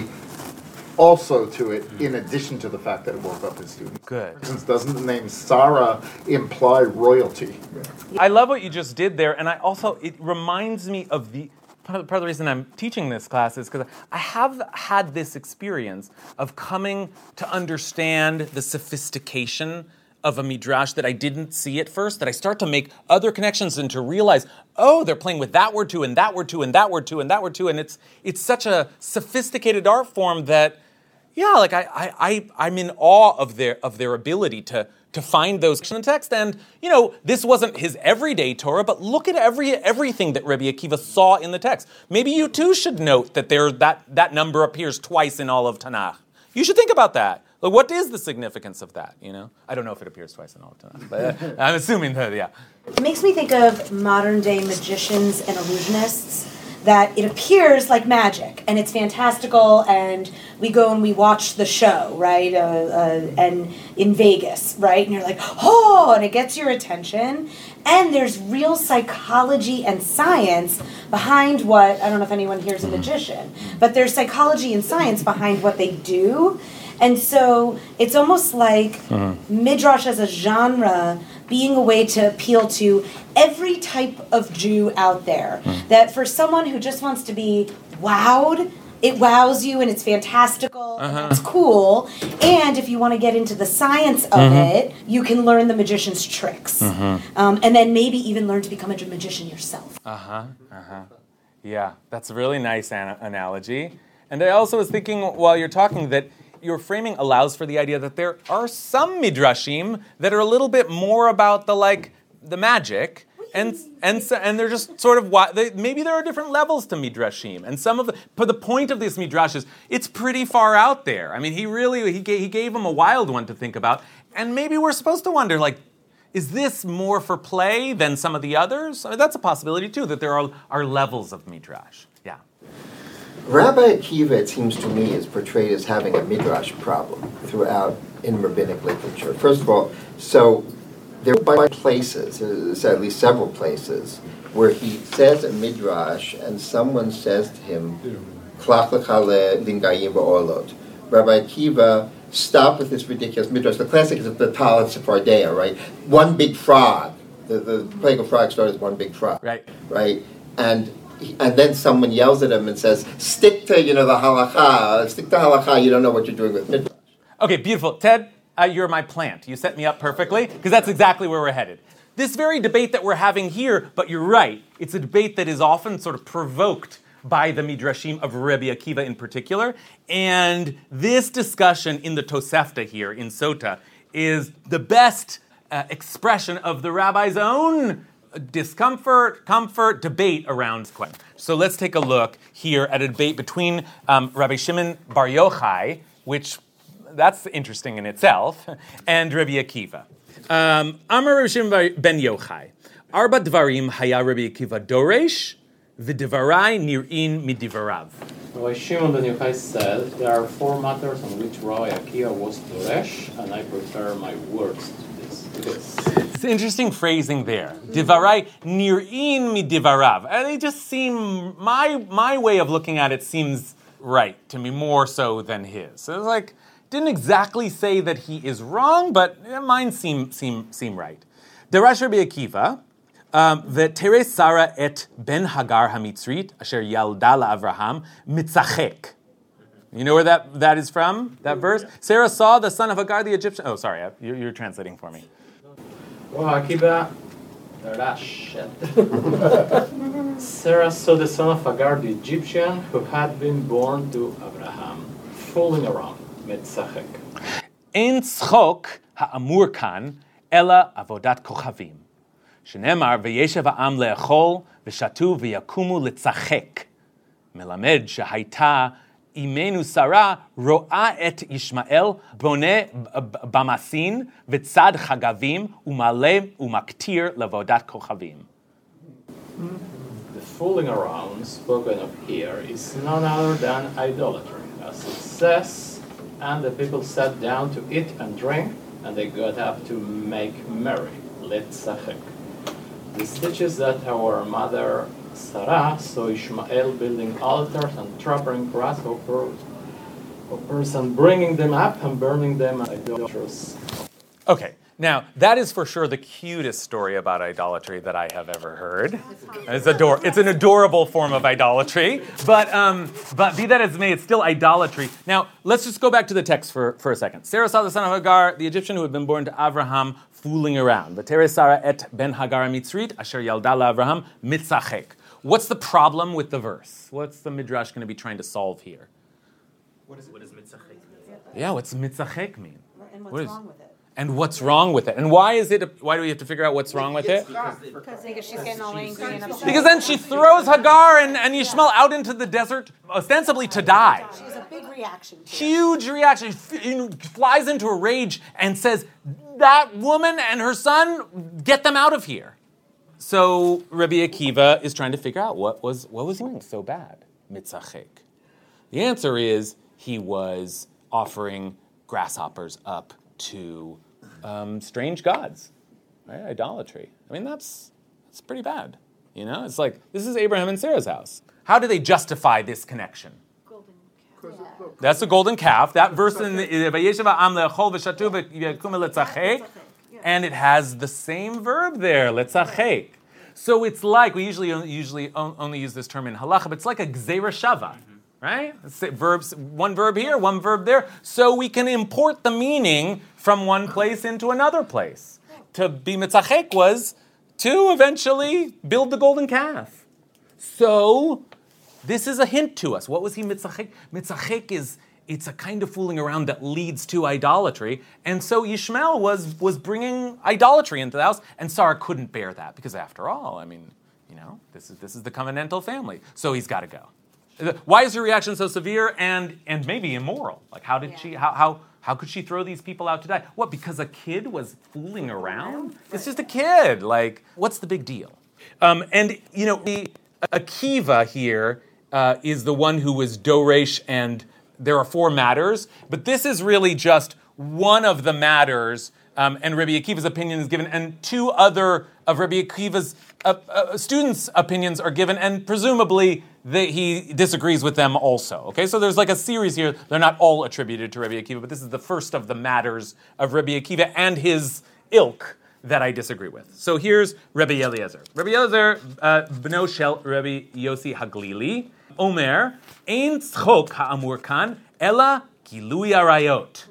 Speaker 9: also to it, in addition to the fact that it woke up his students.
Speaker 1: Good.
Speaker 9: For instance, doesn't the name Sarah imply royalty?
Speaker 1: I love what you just did there, and I also, it reminds me of the, part of, part of the reason I'm teaching this class is because I have had this experience of coming to understand the sophistication of a midrash that I didn't see at first, that I start to make other connections and to realize, oh, they're playing with that word too, and that word too, and that word too, and that word too, and it's it's such a sophisticated art form that, yeah, like I, I, I I'm in awe of their of their ability to to find those in the text. And you know, this wasn't his everyday Torah, but look at every everything that Rabbi Akiva saw in the text. Maybe you too should note that there that that number appears twice in all of Tanakh. You should think about that. Like, what is the significance of that? You know, I don't know if it appears twice in all of Tanakh, but uh, I'm assuming that, yeah.
Speaker 8: It makes me think of modern day magicians and illusionists, that it appears like magic and it's fantastical, and we go and we watch the show, right? Uh, uh, and in Vegas, right? And you're like, oh, and it gets your attention. And there's real psychology and science behind what, I don't know if anyone here is a magician, but there's psychology and science behind what they do. And so it's almost like uh-huh. Midrash as a genre being a way to appeal to every type of Jew out there. Mm. That for someone who just wants to be wowed, it wows you and it's fantastical, uh-huh. and it's cool. And if you want to get into the science of uh-huh. it, you can learn the magician's tricks. Uh-huh. Um, and then maybe even learn to become a magician yourself.
Speaker 1: Uh-huh, uh-huh. Yeah, that's a really nice an- analogy. And I also was thinking while you're talking that your framing allows for the idea that there are some midrashim that are a little bit more about the like the magic, and and so, and they're just sort of why they, maybe there are different levels to midrashim, and some of the but the point of this midrash is it's pretty far out there. I mean, he really he gave, he gave him a wild one to think about, and maybe we're supposed to wonder like, is this more for play than some of the others? I mean, that's a possibility too, that there are are levels of midrash. Yeah.
Speaker 4: Rabbi Akiva, it seems to me, is portrayed as having a midrash problem throughout in rabbinic literature. First of all, so there are places, there's at least several places, where he says a midrash and someone says to him, Klach lecha lingayim v'olot. Rabbi Akiva, stop with this ridiculous midrash. The classic is the Tal and Sephardea, right? One big frog. The, the plague of frogs started as one big frog.
Speaker 1: Right.
Speaker 4: Right? And And then someone yells at him and says, stick to, you know, the halacha, stick to halacha, you don't know what you're doing with midrash.
Speaker 1: Okay, beautiful. Ted, uh, you're my plant. You set me up perfectly, because that's exactly where we're headed. This very debate that we're having here, but you're right, it's a debate that is often sort of provoked by the midrashim of Rabbi Akiva in particular, and this discussion in the Tosefta here, in Sota, is the best uh, expression of the rabbi's own discomfort, comfort, debate around this question. So let's take a look here at a debate between um, Rabbi Shimon Bar Yochai, which that's interesting in itself, and Rabbi Akiva. Um, Amar Rabbi Shimon ben Yochai, Arba dvarim haya Rabbi Akiva doresh, v'dvarai nir'in midivarav.
Speaker 12: Rabbi Shimon ben Yochai said, there are four matters on which Rabbi Akiva was doresh, and I prefer my words to this. this.
Speaker 1: It's interesting phrasing there. Divarai nir'in mi divarav. And they just seem, my my way of looking at it seems right to me, more so than his. So it's like, didn't exactly say that he is wrong, but mine seem seem seem right. Derash Rabbi Akiva, v'terei Sarah et ben Hagar hamitzrit asher yalda la'Avraham mitzachek. You know where that, that is from, that verse? Sarah saw the son of Hagar the Egyptian. Oh, sorry, you're, you're translating for me.
Speaker 12: Well, Akiva, Sarah saw the son of Hagar the Egyptian who had been born to Abraham, fooling around, metzachek.
Speaker 1: Ein tzchok ha'amur kan, ela avodat kochavim. Shenemar v'yeshev ha'am le'echol, v'shatu v'yakumu letzachek. Melamed shehayta Imenu Sarah ro'a et Yishmael boneh bamasin v'tzad chagavim u'maleh u'maktir levodat kochavim.
Speaker 12: The fooling around spoken of here is none other than idolatry, as it says, and the people sat down to eat and drink, and they got up to make merry, letzachek. This teaches that our mother Sarah saw Ishmael building altars and trapping grasshoppers and bringing them up and burning them idolatrous.
Speaker 1: Okay, now that is for sure the cutest story about idolatry that I have ever heard. It's ador- It's an adorable form of idolatry, but um, but be that as it may, it's still idolatry. Now let's just go back to the text for, for a second. Sarah saw the son of Hagar, the Egyptian who had been born to Avraham, fooling around. V'tereh Sarah et ben Hagar Mitzrit asher yalda laAvraham mitzachek. What's the problem with the verse? What's the Midrash going to be trying to solve here?
Speaker 2: What is, what does mitzachek mean?
Speaker 1: Yeah, what's mitzachek mean?
Speaker 8: And what's
Speaker 1: What is-
Speaker 8: wrong with it?
Speaker 1: And what's wrong with it? And why is it? Why do we have to figure out what's wrong with it?
Speaker 8: Because she's getting all angry and upset.
Speaker 1: Because then she throws Hagar and, and Yishmael out into the desert, ostensibly to die.
Speaker 8: She has a big reaction to it.
Speaker 1: Huge reaction. She flies into a rage and says, "That woman and her son, get them out of here." So Rabbi Akiva is trying to figure out what was what was he doing so bad, mitzachek. The answer is he was offering grasshoppers up to um, strange gods, right? Idolatry. I mean, that's that's pretty bad. You know, it's like this is Abraham and Sarah's house. How do they justify this connection? That's the golden calf. That verse in the Vayeshev Am le'achol v'shatu v'yakum letzachek, and it has the same verb there, letzachek. So it's like we usually usually only use this term in halacha, but it's like a gzeira shava, right? It's verbs, one verb here, one verb there, so we can import the meaning from one place into another place. To be mitzachek was to eventually build the golden calf. So this is a hint to us. What was he mitzachek? Mitzachek is, it's a kind of fooling around that leads to idolatry. And so Yishmael was, was bringing idolatry into the house, and Sarah couldn't bear that, because after all, I mean, you know, this is, this is the covenantal family. So he's got to go. Why is her reaction so severe and, and maybe immoral? Like, how did yeah. she, how, how, how could she throw these people out to die? What, because a kid was fooling around? It's just a kid. Like, what's the big deal? Um, and, you know, the Akiva here uh, is the one who was Doresh, and there are four matters, but this is really just one of the matters, um, and Rabbi Akiva's opinion is given, and two other of Rabbi Akiva's uh, uh, students' opinions are given, and presumably they, he disagrees with them also. Okay, so there's like a series here. They're not all attributed to Rabbi Akiva, but this is the first of the matters of Rabbi Akiva and his ilk that I disagree with. So here's Rabbi Eliezer. Rabbi Eliezer, uh, bno shel Rabbi Yossi Haglili, Omer, ein tzchok ha'amur kan, ela gilui arayot.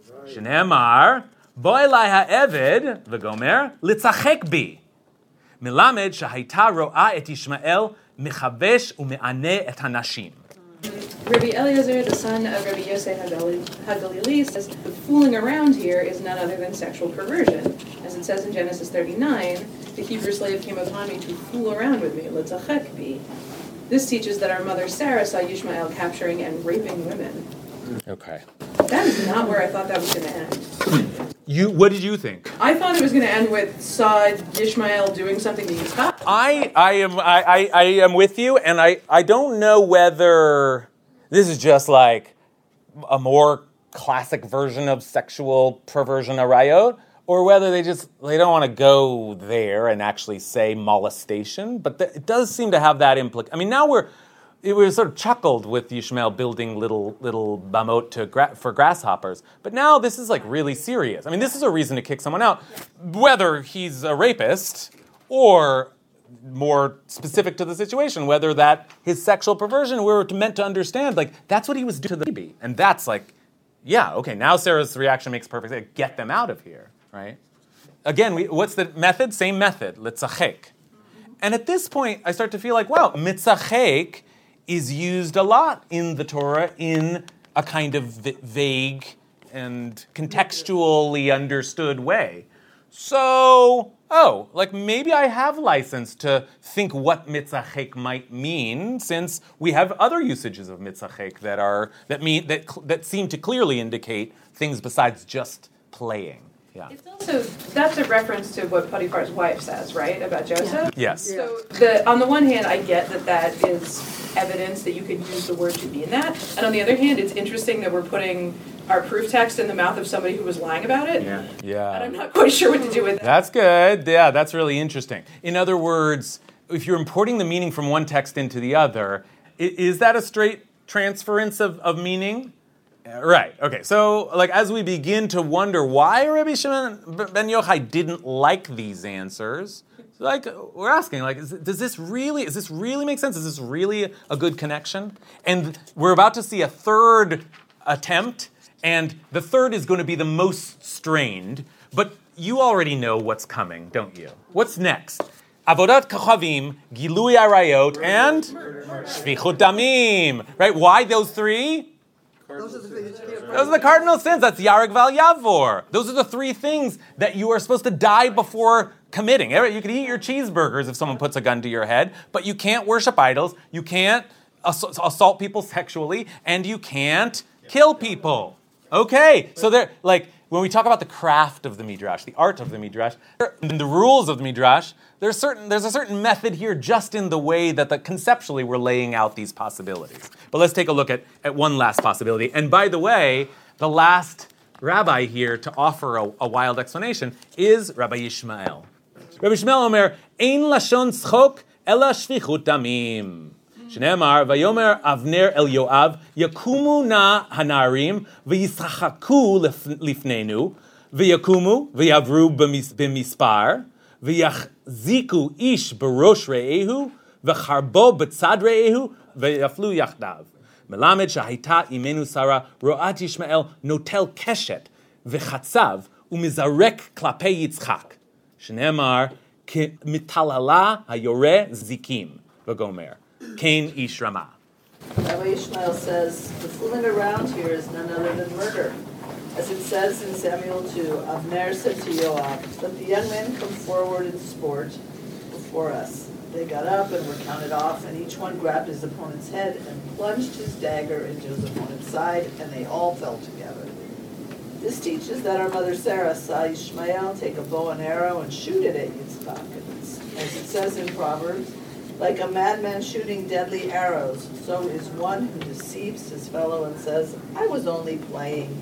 Speaker 1: Shneemar, bo elai ha'eved, v'gomer, litzachek bi. Milamed shahayta ro'a et Yishmael, mechavesh u'me'aneh et hanashim.
Speaker 6: Rabbi Eliezer, the son of Rabbi Yosef HaGalili, says the fooling around here is none other than sexual perversion. As it says in Genesis thirty-nine, the Hebrew slave came upon me to fool around with me, litzachek bi. This teaches that our mother Sarah saw Yishmael capturing and raping women.
Speaker 1: Okay.
Speaker 6: That is not where I thought that was going to end.
Speaker 1: You, what did you think?
Speaker 6: I thought it was going to end with saw Yishmael doing something to Yitzchak.
Speaker 1: I, I am, I, I, I am with you, and I, I don't know whether this is just like a more classic version of sexual perversion arayot, or whether they just, they don't want to go there and actually say molestation, but th- it does seem to have that implication. I mean, now we're, it was sort of chuckled with Yishmael building little little bamot to gra- for grasshoppers, but now this is like really serious. I mean, this is a reason to kick someone out, whether he's a rapist or more specific to the situation, whether that his sexual perversion we're meant to understand, like that's what he was doing to the baby, and that's like, yeah, okay, now Sarah's reaction makes perfect sense. Get them out of here. Right? Again, we, what's the method? Same method, litzachek. And at this point, I start to feel like, wow, mitzachek is used a lot in the Torah in a kind of v- vague and contextually understood way. So, oh, like maybe I have license to think what mitzachek might mean, since we have other usages of mitzachek that are that mean that that seem to clearly indicate things besides just playing. Yeah.
Speaker 6: It's also, that's a reference to what Potiphar's wife says, right, about Joseph?
Speaker 1: Yes.
Speaker 6: So the, on the one hand, I get that that is evidence that you could use the word to mean that. And on the other hand, it's interesting that we're putting our proof text in the mouth of somebody who was lying about it.
Speaker 1: Yeah. Yeah.
Speaker 6: And I'm not quite sure what to do with that.
Speaker 1: That's good. Yeah, that's really interesting. In other words, if you're importing the meaning from one text into the other, i- is that a straight transference of, of meaning? Right. Okay. So, like, as we begin to wonder why Rabbi Shimon ben Yochai didn't like these answers, like we're asking, like, is, does this really? Does this really make sense? Is this really a good connection? And we're about to see a third attempt, and the third is going to be the most strained. But you already know what's coming, don't you? What's next? Avodat Kochavim, Gilui Arayot, and Shvichut Damim. Right? Why those three?
Speaker 10: Those are the things you can't
Speaker 1: Those are the cardinal sins. That's Yarek Val Yavor. Those are the three things that you are supposed to die before committing. You can eat your cheeseburgers if someone puts a gun to your head, but you can't worship idols, you can't ass- assault people sexually, and you can't kill people. Okay, so there, like, when we talk about the craft of the Midrash, the art of the Midrash, and the rules of the Midrash, there's certain there's a certain method here just in the way that the, conceptually we're laying out these possibilities. But let's take a look at, at one last possibility. And by the way, the last rabbi here to offer a, a wild explanation is Rabbi Yishmael. Rabbi Yishmael Omer, Ein lashon tzchok ela shvichut damim. Shneimar, Vayomer Avner El Yoav, Yakumu na hanarim, v'yischachaku lifnenu, v'yakumu, v'yavru b'mispar, v'yachziku ish barosh re'ehu, v'charbo b'tzad re'ehu, v'yaflu yachdav. Melamed shahita imenu Sarah, ro'at Yishmael notel keshet, v'chatzav, u'mizarek klapei Yitzchak. Shneimar, mitalala hayore zikim, v'gomer. Cain ish Ramah.
Speaker 11: Rabbi Ishmael says, the fooling around here is none other than murder. As it says in Samuel two, Avner said to Yoav, let the young men come forward in sport before us. They got up and were counted off, and each one grabbed his opponent's head and plunged his dagger into his opponent's side, and they all fell together. This teaches that our mother Sarah saw Ishmael take a bow and arrow and shoot it at Yitzchak. As it says in Proverbs, like a madman shooting deadly arrows, so is one who deceives his fellow and says, I was only playing.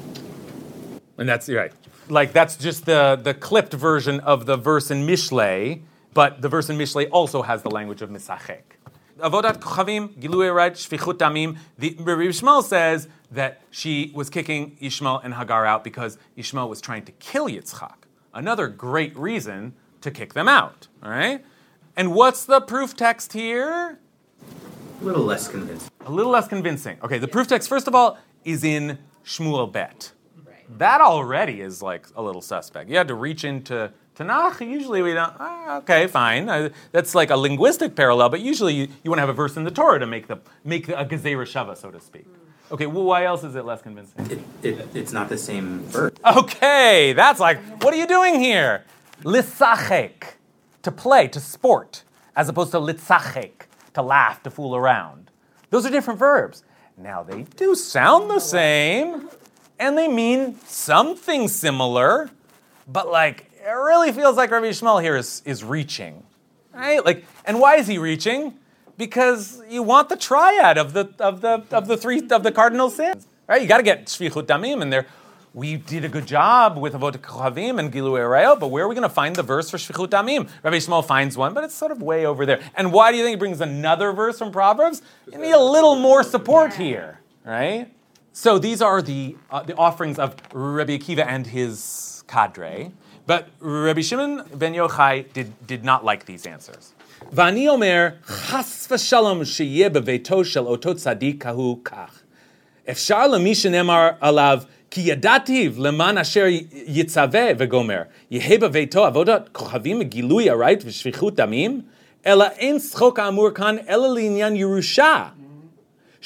Speaker 1: And that's right. Like, that's just the, the clipped version of the verse in Mishlei, but the verse in Mishlei also has the language of Misachek. Avodat Kochavim, Gilui Arayot, Shvichut Damim. The Rabbi Yishmael says that she was kicking Ishmael and Hagar out because Ishmael was trying to kill Yitzchak. Another great reason to kick them out, all right? And what's the proof text here?
Speaker 2: A little less convincing.
Speaker 1: A little less convincing. Okay, the proof text, first of all, is in Shmuel Bet. Right. That already is like a little suspect. You had to reach into Tanakh. Usually we don't, ah, okay, fine. Uh, that's like a linguistic parallel, but usually you, you want to have a verse in the Torah to make the make a Gezerah Shava, so to speak. Okay, well, why else is it less convincing?
Speaker 2: It, it, it's not the same verse.
Speaker 1: Okay, that's like, what are you doing here? Lisachek. To play, to sport, as opposed to litzachek, to laugh, to fool around. Those are different verbs. Now, they do sound the same, and they mean something similar, but like, it really feels like Rabbi Yishmael here is, is reaching. Right? Like, and why is he reaching? Because you want the triad of the of the of the three of the cardinal sins. Right? You gotta get Shvichut Damim in there. We did a good job with Avodat Kochavim and Gilui Arayot, but where are we going to find the verse for Shvichut Damim? Rabbi Yishmael finds one, but it's sort of way over there. And why do you think he brings another verse from Proverbs? You need a little more support here, right? So these are the uh, the offerings of Rabbi Akiva and his cadre, but Rabbi Shimon ben Yochai did, did not like these answers. V'ani omer, chas v'shalom sheyeh beveito shel oto tzadik kahu kach. Efshar lemi shenemar alav כי ידעתיו למען אשר יצווה וגומר, יהא בביתו עבודת כוכבים וגילוי ארעית ושפיכות דמים, אלא אין צחוק האמור כאן אלא לעניין ירושה,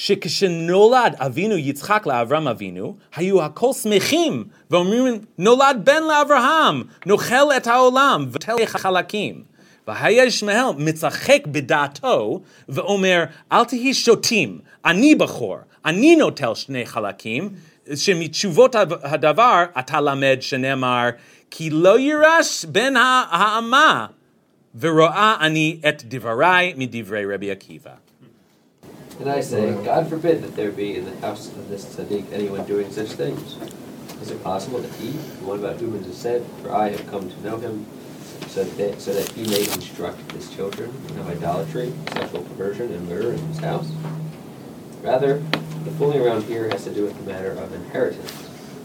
Speaker 1: שכשנולד אבינו יצחק לאברהם אבינו, היו הכל שמחים, ואומרים, נולד בן לאברהם, נאכל את העולם, ותל חלקים. והיה ישמעאל מצחק בדעתו, ואומר, אל תהי שוטים, אני בחור, אני נוטל שני חלקים, שמתשובות הדבר אתה למד שנאמר, כי לא יירש בן האמה, ורואה אני את דבריי מדברי רבי עקיבא.
Speaker 14: And I say, God forbid that there be in the house of this tzaddik anyone doing such things. Is it possible that he, the one about whom it is said, for I have come to know him, so that, they, so that he may instruct his children of idolatry, sexual perversion, and murder in his house? Rather, the fooling around here has to do with the matter of inheritance.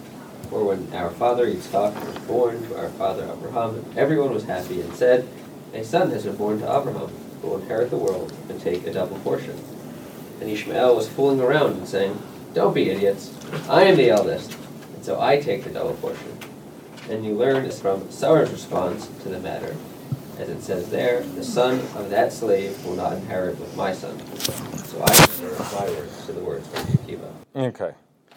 Speaker 14: For when our father Yitzchak was born to our father Abraham, everyone was happy and said, a son has been born to Abraham, who will inherit the world and take a double portion. And Ishmael was fooling around and saying, don't be idiots, I am the eldest, and so I take the double portion. And you learn this from Sarah's response to the matter. As it says there, the son of that slave will not inherit with my son. So I prefer my words to the words of Akiva.
Speaker 1: Okay.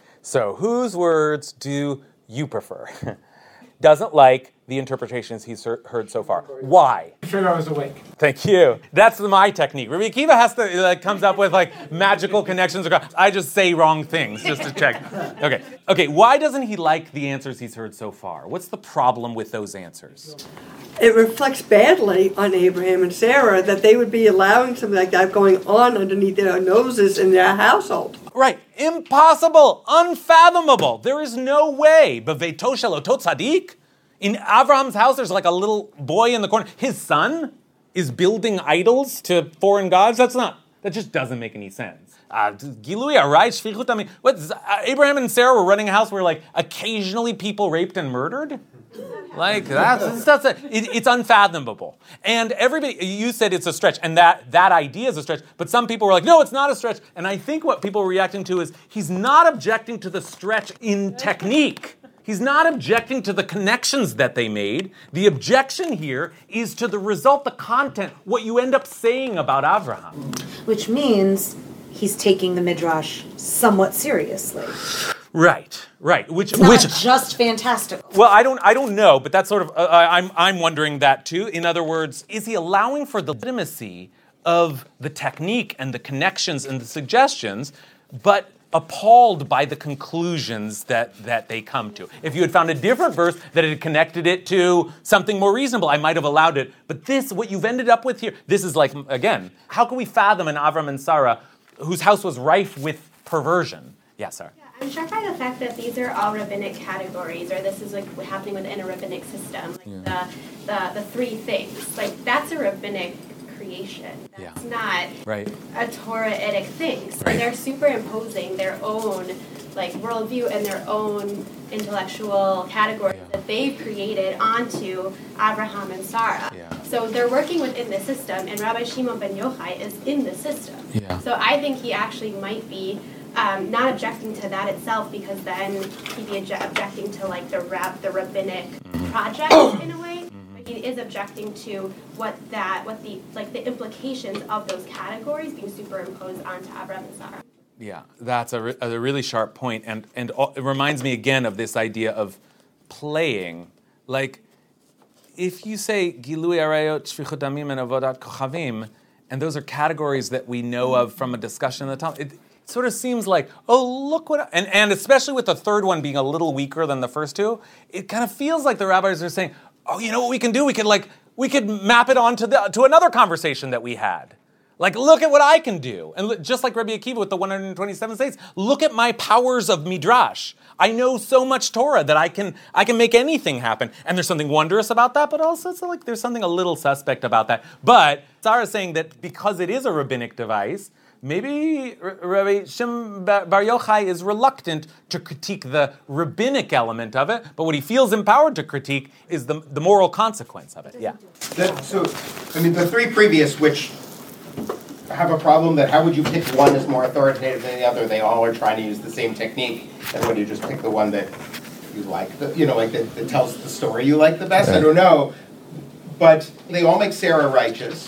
Speaker 1: So whose words do you prefer? Doesn't like the interpretations he's heard so far. Why?
Speaker 3: I figured I was awake.
Speaker 1: Thank you. That's my technique. Rabbi Akiva has to like comes up with like magical connections. I just say wrong things just to check. Okay. Okay. Why doesn't he like the answers he's heard so far? What's the problem with those answers?
Speaker 10: It reflects badly on Abraham and Sarah that they would be allowing something like that going on underneath their noses in their household.
Speaker 1: Right. Impossible. Unfathomable. There is no way. Beveito shel oto tzaddik? In Abraham's house, there's like a little boy in the corner. His son is building idols to foreign gods? That's not, that just doesn't make any sense. Gilui arai shfichut damim. What, Abraham and Sarah were running a house where like occasionally people raped and murdered? Like, that's, that's a, it, it's unfathomable. And everybody, you said it's a stretch, and that, that idea is a stretch, but some people were like, no, it's not a stretch. And I think what people were reacting to is, he's not objecting to the stretch in technique. He's not objecting to the connections that they made. The objection here is to the result, the content, what you end up saying about Avraham.
Speaker 8: Which means he's taking the Midrash somewhat seriously.
Speaker 1: Right, right. Which,
Speaker 8: it's not
Speaker 1: which,
Speaker 8: just fantastical.
Speaker 1: Well, I don't, I don't know, but that's sort of. Uh, I'm, I'm wondering that too. In other words, is he allowing for the legitimacy of the technique and the connections and the suggestions, but appalled by the conclusions that, that they come to? If you had found a different verse that had connected it to something more reasonable, I might have allowed it. But this, what you've ended up with here, this is like, again, how can we fathom an Avram and Sarah whose house was rife with perversion? Yeah, Sarah.
Speaker 15: Yeah, I'm struck by the fact that these are all rabbinic categories, or this is like happening within a rabbinic system. Like yeah. the, the the three things. Like that's a rabbinic creation. That's yeah. not
Speaker 1: right.
Speaker 15: a Torah-itic thing. So
Speaker 1: right.
Speaker 15: they're superimposing their own like worldview and their own intellectual categories yeah. that they've created onto Abraham and Sarah.
Speaker 1: Yeah.
Speaker 15: So they're working within the system, and Rabbi Shimon ben Yochai is in the system.
Speaker 1: Yeah.
Speaker 15: So I think he actually might be um, not objecting to that itself, because then he'd be adje- objecting to like the rab- the rabbinic mm-hmm. project in a way. Mm-hmm. But he is objecting to what that what the like the implications of those categories being superimposed onto Abraham and Sarah.
Speaker 1: Yeah, that's a, re- a really sharp point, and and it reminds me again of this idea of playing. Like, if you say Gilui Arayot, Shfichut Damim, and Avodat Kochavim, and those are categories that we know of from a discussion in the Talmud, it, it sort of seems like, oh, look what, I, and and especially with the third one being a little weaker than the first two, it kind of feels like the rabbis are saying, oh, you know what we can do? We could like we could map it onto the to another conversation that we had. Like, look at what I can do. And look, just like Rabbi Akiva with the one hundred twenty-seven states, look at my powers of Midrash. I know so much Torah that I can I can make anything happen. And there's something wondrous about that, but also it's like there's something a little suspect about that. But Sarah is saying that because it is a rabbinic device, maybe Rabbi Shimon Bar Yochai is reluctant to critique the rabbinic element of it, but what he feels empowered to critique is the, the moral consequence of it. Yeah.
Speaker 13: That, so, I mean, the three previous, which have a problem that how would you pick one as more authoritative than the other? They all are trying to use the same technique, and would you just pick the one that you like, the, you know, like that, that tells the story you like the best? I don't know, but they all make Sarah righteous.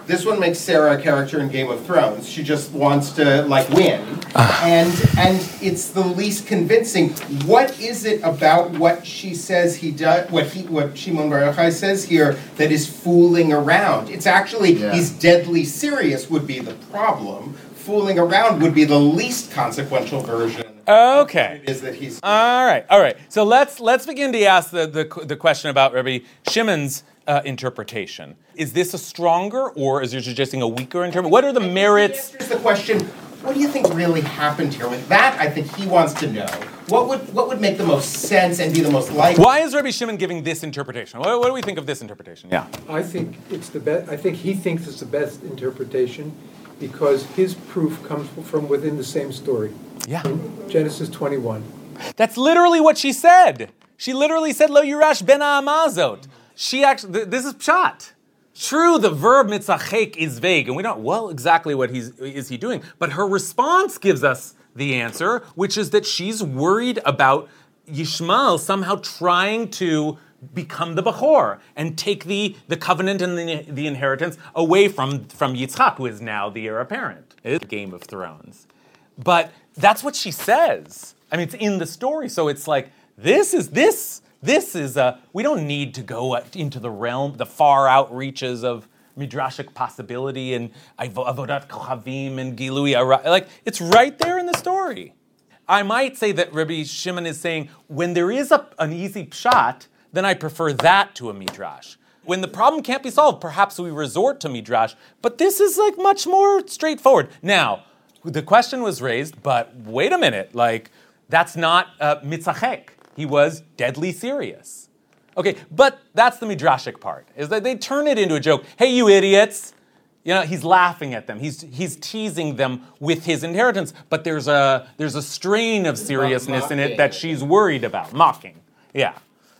Speaker 13: This one makes Sarah a character in Game of Thrones. She just wants to like win, and and it's the least convincing. What is it about what she says he does? What he what Shimon Bar Yochai says here that is fooling around? It's actually
Speaker 9: Yeah.
Speaker 13: he's deadly serious would be the problem. Fooling around would be the least consequential version.
Speaker 1: Okay.
Speaker 13: Is that he's
Speaker 1: All right, all right. So let's let's begin to ask the the, the question about Rabbi Shimon's uh, interpretation. Is this a stronger, or is you suggesting a weaker interpretation? What are the merits?
Speaker 13: Here's the question: what do you think really happened here? With that, I think he wants to know what would what would make the most sense and be the most likely.
Speaker 1: Why is Rabbi Shimon giving this interpretation? What, what do we think of this interpretation? Yeah.
Speaker 3: I think it's the best. I think he thinks it's the best interpretation because his proof comes from within the same story.
Speaker 1: Yeah.
Speaker 3: In Genesis twenty-one.
Speaker 1: That's literally what she said. She literally said, "Lo yirash ben ha'amazot." She actually, th- this is pshat. True, the verb mitzachek is vague, and we don't well exactly what he's is he doing. But her response gives us the answer, which is that she's worried about Yishmael somehow trying to become the Bechor and take the, the covenant and the, the inheritance away from, from Yitzchak, who is now the heir apparent. It is Game of Thrones. But that's what she says. I mean, it's in the story, so it's like, this is, this, this is, a, we don't need to go into the realm, the far out reaches of midrashic possibility and avodat kochavim and gilui ara. Like, it's right there in the story. I might say that Rabbi Shimon is saying, when there is a, an easy pshat, then I prefer that to a midrash. When the problem can't be solved, perhaps we resort to midrash, but this is like much more straightforward. Now, the question was raised, but wait a minute, like, that's not uh, mitzachek. He was deadly serious. Okay, but that's the midrashic part, is that they turn it into a joke. Hey, you idiots. You know, he's laughing at them. He's he's teasing them with his inheritance, but there's a there's a strain of seriousness in it that she's worried about. Mocking. Yeah.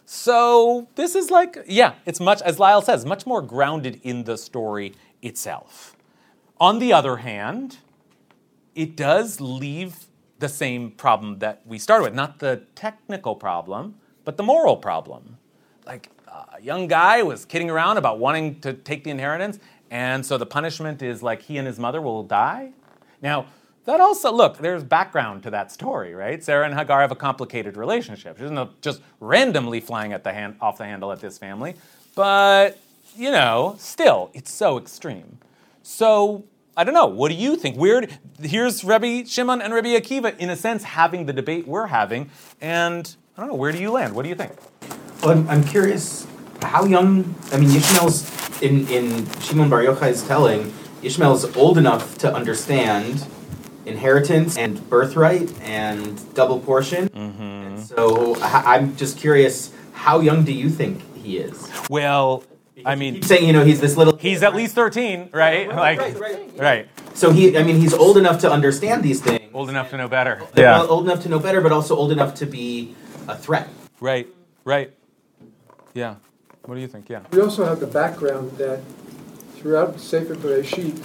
Speaker 1: So this is like, yeah, it's much, as Lyle says, much more grounded in the story itself. On the other hand, it does leave the same problem that we started with. Not the technical problem, but the moral problem. Like, a young guy was kidding around about wanting to take the inheritance, and so the punishment is like he and his mother will die. Now, that also, look, there's background to that story, right? Sarah and Hagar have a complicated relationship. She's not just randomly flying at the hand, off the handle at this family. But, you know, still, it's so extreme. So, I don't know, what do you think? Where, here's Rabbi Shimon and Rabbi Akiva, in a sense, having the debate we're having. And, I don't know, where do you land? What do you think?
Speaker 2: Well, I'm, I'm curious, how young, I mean, Yishmael's, in, in Shimon Bar Yochai's telling, Yishmael's old enough to understand inheritance and birthright and double portion.
Speaker 1: Mm-hmm.
Speaker 2: And so I, I'm just curious, how young do you think he is?
Speaker 1: Well,
Speaker 2: because
Speaker 1: I mean,
Speaker 2: you keep saying, you know, he's this little.
Speaker 1: He's at least thirteen, right?
Speaker 2: Right,
Speaker 1: like,
Speaker 2: right, right.
Speaker 1: right.
Speaker 2: So he, I mean, he's old enough to understand these things.
Speaker 1: Old enough to know better.
Speaker 2: Yeah. Well, old enough to know better, but also old enough to be a threat.
Speaker 1: Right, right. Yeah. What do you think? Yeah.
Speaker 3: We also have the background that throughout Sefer Bereshit,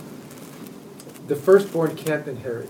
Speaker 3: the firstborn can't inherit.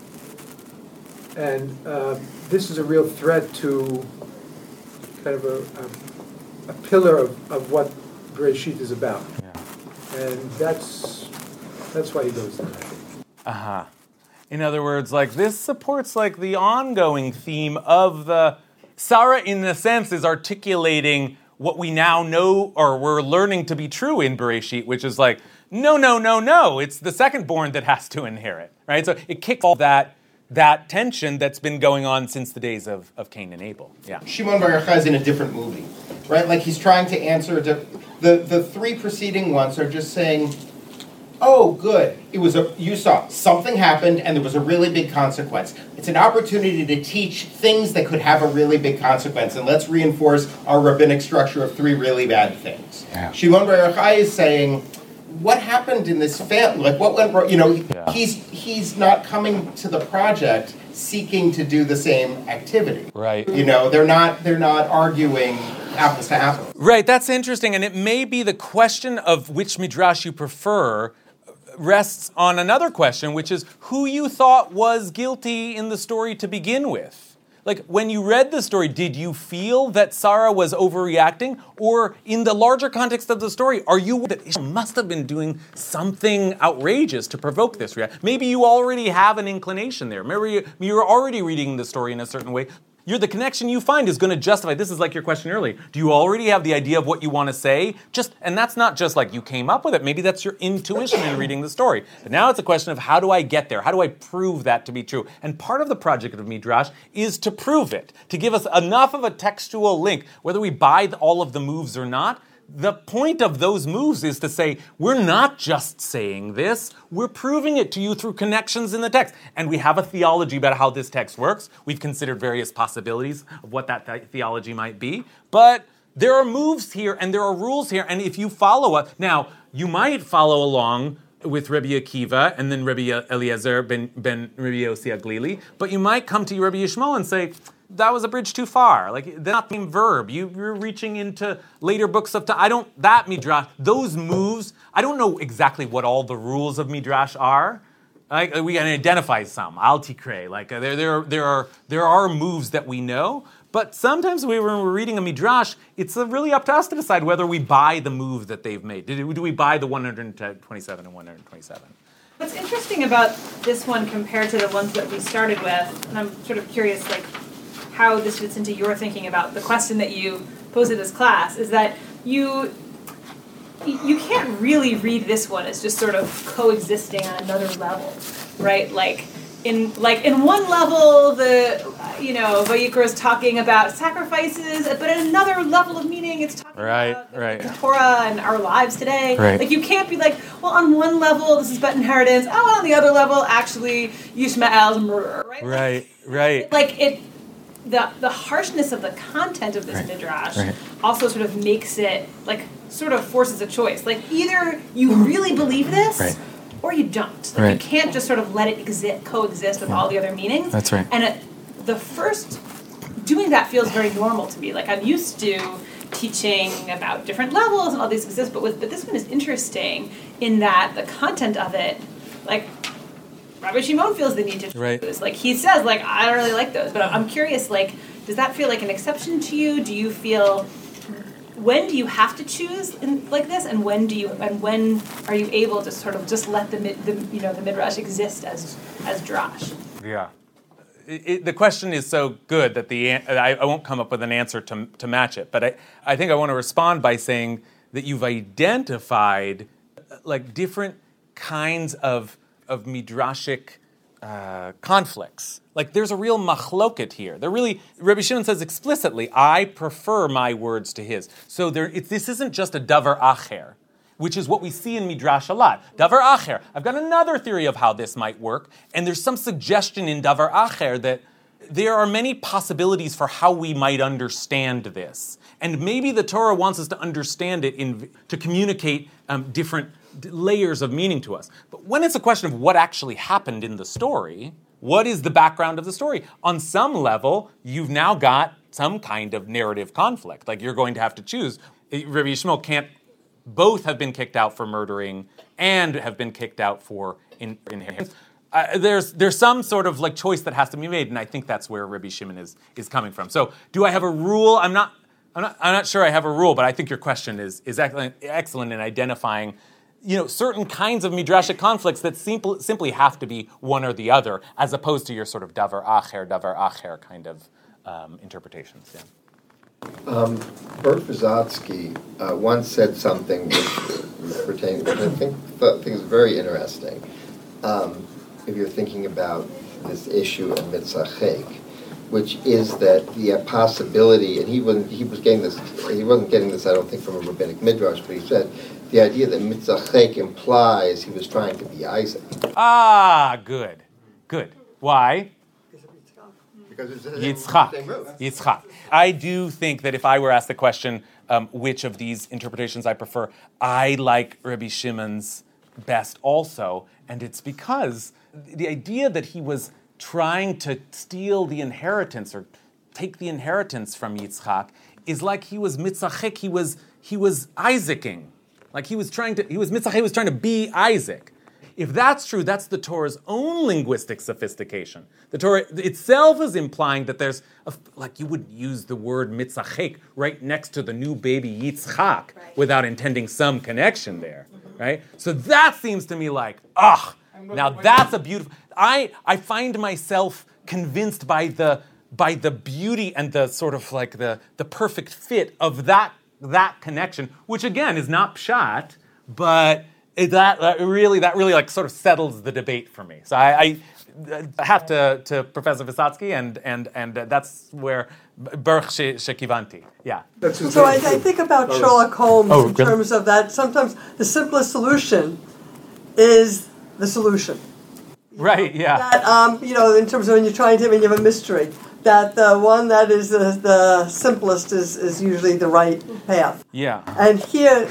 Speaker 3: And uh, this is a real threat to kind of a, a, a pillar of, of what Bereshit is about.
Speaker 1: Yeah.
Speaker 3: And that's that's why he goes there.
Speaker 1: Uh-huh. In other words, like, this supports like the ongoing theme of the Sarah, in a sense, is articulating what we now know or we're learning to be true in Bereshit, which is like, no, no, no, no, it's the second-born that has to inherit, right? So it kicks all that that tension that's been going on since the days of, of Cain and Abel. Yeah.
Speaker 13: Shimon Bar Yochai is in a different movie, right? Like he's trying to answer to, the the three preceding ones are just saying, "Oh, good, it was a you saw something happened and there was a really big consequence. It's an opportunity to teach things that could have a really big consequence, and let's reinforce our rabbinic structure of three really bad things." Yeah. Shimon Bar Yochai is saying, what happened in this family? Like, what went wrong? You know, yeah. he's he's not coming to the project seeking to do the same activity.
Speaker 1: Right.
Speaker 13: You know, they're not they're not arguing apples to apples.
Speaker 1: Right. That's interesting, and it may be the question of which midrash you prefer rests on another question, which is who you thought was guilty in the story to begin with. like, when you read the story, did you feel that Sarah was overreacting? Or in the larger context of the story, are you that Ishmael must have been doing something outrageous to provoke this reaction? Maybe you already have an inclination there. Maybe you're already reading the story in a certain way. You're, the connection you find is going to justify. This is like your question earlier. Do you already have the idea of what you want to say? Just, and that's not just like you came up with it. Maybe that's your intuition in reading the story. But now it's a question of how do I get there? How do I prove that to be true? And part of the project of Midrash is to prove it, to give us enough of a textual link, whether we buy all of the moves or not. The point of those moves is to say, we're not just saying this, we're proving it to you through connections in the text. And we have a theology about how this text works. We've considered various possibilities of what that th- theology might be. But there are moves here and there are rules here. And if you follow us, now, you might follow along with Rabbi Akiva and then Rabbi Eliezer ben, ben Rabbi Yossi Aglili, but you might come to Rabbi Yishmael and say, that was a bridge too far. Like, that's not the same verb. You, you're reaching into later books of time. I don't, that Midrash, those moves, I don't know exactly what all the rules of Midrash are. Like, we can identify some. Al Tikre. Like, there, there, there, are, there are moves that we know. But sometimes when we're reading a Midrash, it's really up to us to decide whether we buy the move that they've made. Do, do we buy the one hundred twenty-seven and one hundred twenty-seven?
Speaker 7: What's interesting about this one compared to the ones that we started with, and I'm sort of curious, like, how this fits into your thinking about the question that you posed in this class, is that you you can't really read this one as just sort of coexisting on another level, right? Like in like in one level, the you know Vayikra is talking about sacrifices, but in another level of meaning, it's talking
Speaker 1: right,
Speaker 7: about
Speaker 1: right.
Speaker 7: the Torah and our lives today.
Speaker 1: Right.
Speaker 7: Like you can't be like, well, on one level this is about inheritance. Oh, on the other level, actually, Yishmael's a murderer, right?
Speaker 1: Right, right.
Speaker 7: Like it. The, the harshness of the content of this
Speaker 1: right,
Speaker 7: midrash
Speaker 1: right.
Speaker 7: also sort of makes it, like, sort of forces a choice. Like, either you really believe this,
Speaker 1: right.
Speaker 7: or you don't. Like,
Speaker 1: right.
Speaker 7: you can't just sort of let it exist, coexist with yeah. all the other meanings.
Speaker 1: That's right.
Speaker 7: And it, the first, doing that feels very normal to me. Like, I'm used to teaching about different levels and all these exist, but with but this one is interesting in that the content of it, like, Rabbi Shimon feels the need to choose.
Speaker 1: Right.
Speaker 7: Like, he says, like, I don't really like those. But I'm curious, like, does that feel like an exception to you? Do you feel, when do you have to choose in, like this? And when do you, and when are you able to sort of just let the, the you know, the Midrash exist as as drash?
Speaker 1: Yeah. It, it, the question is so good that the I, I won't come up with an answer to to match it. But I, I think I want to respond by saying that you've identified, like, different kinds of of midrashic uh, conflicts. Like, there's a real machloket here. They're really, Rabbi Shimon says explicitly, I prefer my words to his. So there, it, this isn't just a davar acher, which is what we see in midrash a lot. Davar acher. I've got another theory of how this might work, and there's some suggestion in davar acher that there are many possibilities for how we might understand this. And maybe the Torah wants us to understand it in, to communicate um, different layers of meaning to us. But when it's a question of what actually happened in the story, what is the background of the story? On some level, you've now got some kind of narrative conflict. Like, you're going to have to choose. Rabbi Yishmael can't both have been kicked out for murdering and have been kicked out for in- inheritance. Uh, there's there's some sort of like choice that has to be made, and I think that's where Rabbi Shimon is is coming from. So, do I have a rule? I'm not I'm not I'm not sure I have a rule, but I think your question is is excellent, excellent in identifying, you know, certain kinds of midrashic conflicts that simple, simply have to be one or the other, as opposed to your sort of davar acher, davar acher kind of um, interpretations. Yeah.
Speaker 4: Um, Bert Visotsky uh, once said something which pertains, which I think th- think is very interesting. Um, if you're thinking about this issue of mitzachek, which is that the uh, possibility, and he wasn't he was getting this he wasn't getting this I don't think from a rabbinic midrash, but he said the idea that mitzachek implies he was trying to be Isaac.
Speaker 1: Ah, good, good. Why?
Speaker 4: Because it's
Speaker 1: Yitzchak. Yitzchak. I do think that if I were asked the question, um, which of these interpretations I prefer, I like Rabbi Shimon's best also, and it's because the idea that he was trying to steal the inheritance or take the inheritance from Yitzchak is like he was mitzachek, he was he was Isaacing. Like he was trying to, he was mitzachek, he was trying to be Isaac. If that's true, that's the Torah's own linguistic sophistication. The Torah itself is implying that there's, a, like you would use the word mitzachek right next to the new baby Yitzchak right. without intending some connection there, mm-hmm. right? So that seems to me like, ah, now that's a beautiful, I, I find myself convinced by the by the beauty and the sort of like the, the perfect fit of that that connection, which again is not pshat, but it, that, that really that really like sort of settles the debate for me. So I, I have to, to Professor Vysotsky, and and and that's where Baruch Shekivanti. Yeah.
Speaker 10: So I, I think about Sherlock Holmes
Speaker 1: oh,
Speaker 10: in
Speaker 1: really?
Speaker 10: terms of that. Sometimes the simplest solution is the solution.
Speaker 1: Right. Yeah.
Speaker 10: That um, you know, in terms of when you're trying to when you have a mystery, that the one that is the, the simplest is, is usually the right path.
Speaker 1: Yeah.
Speaker 10: And here,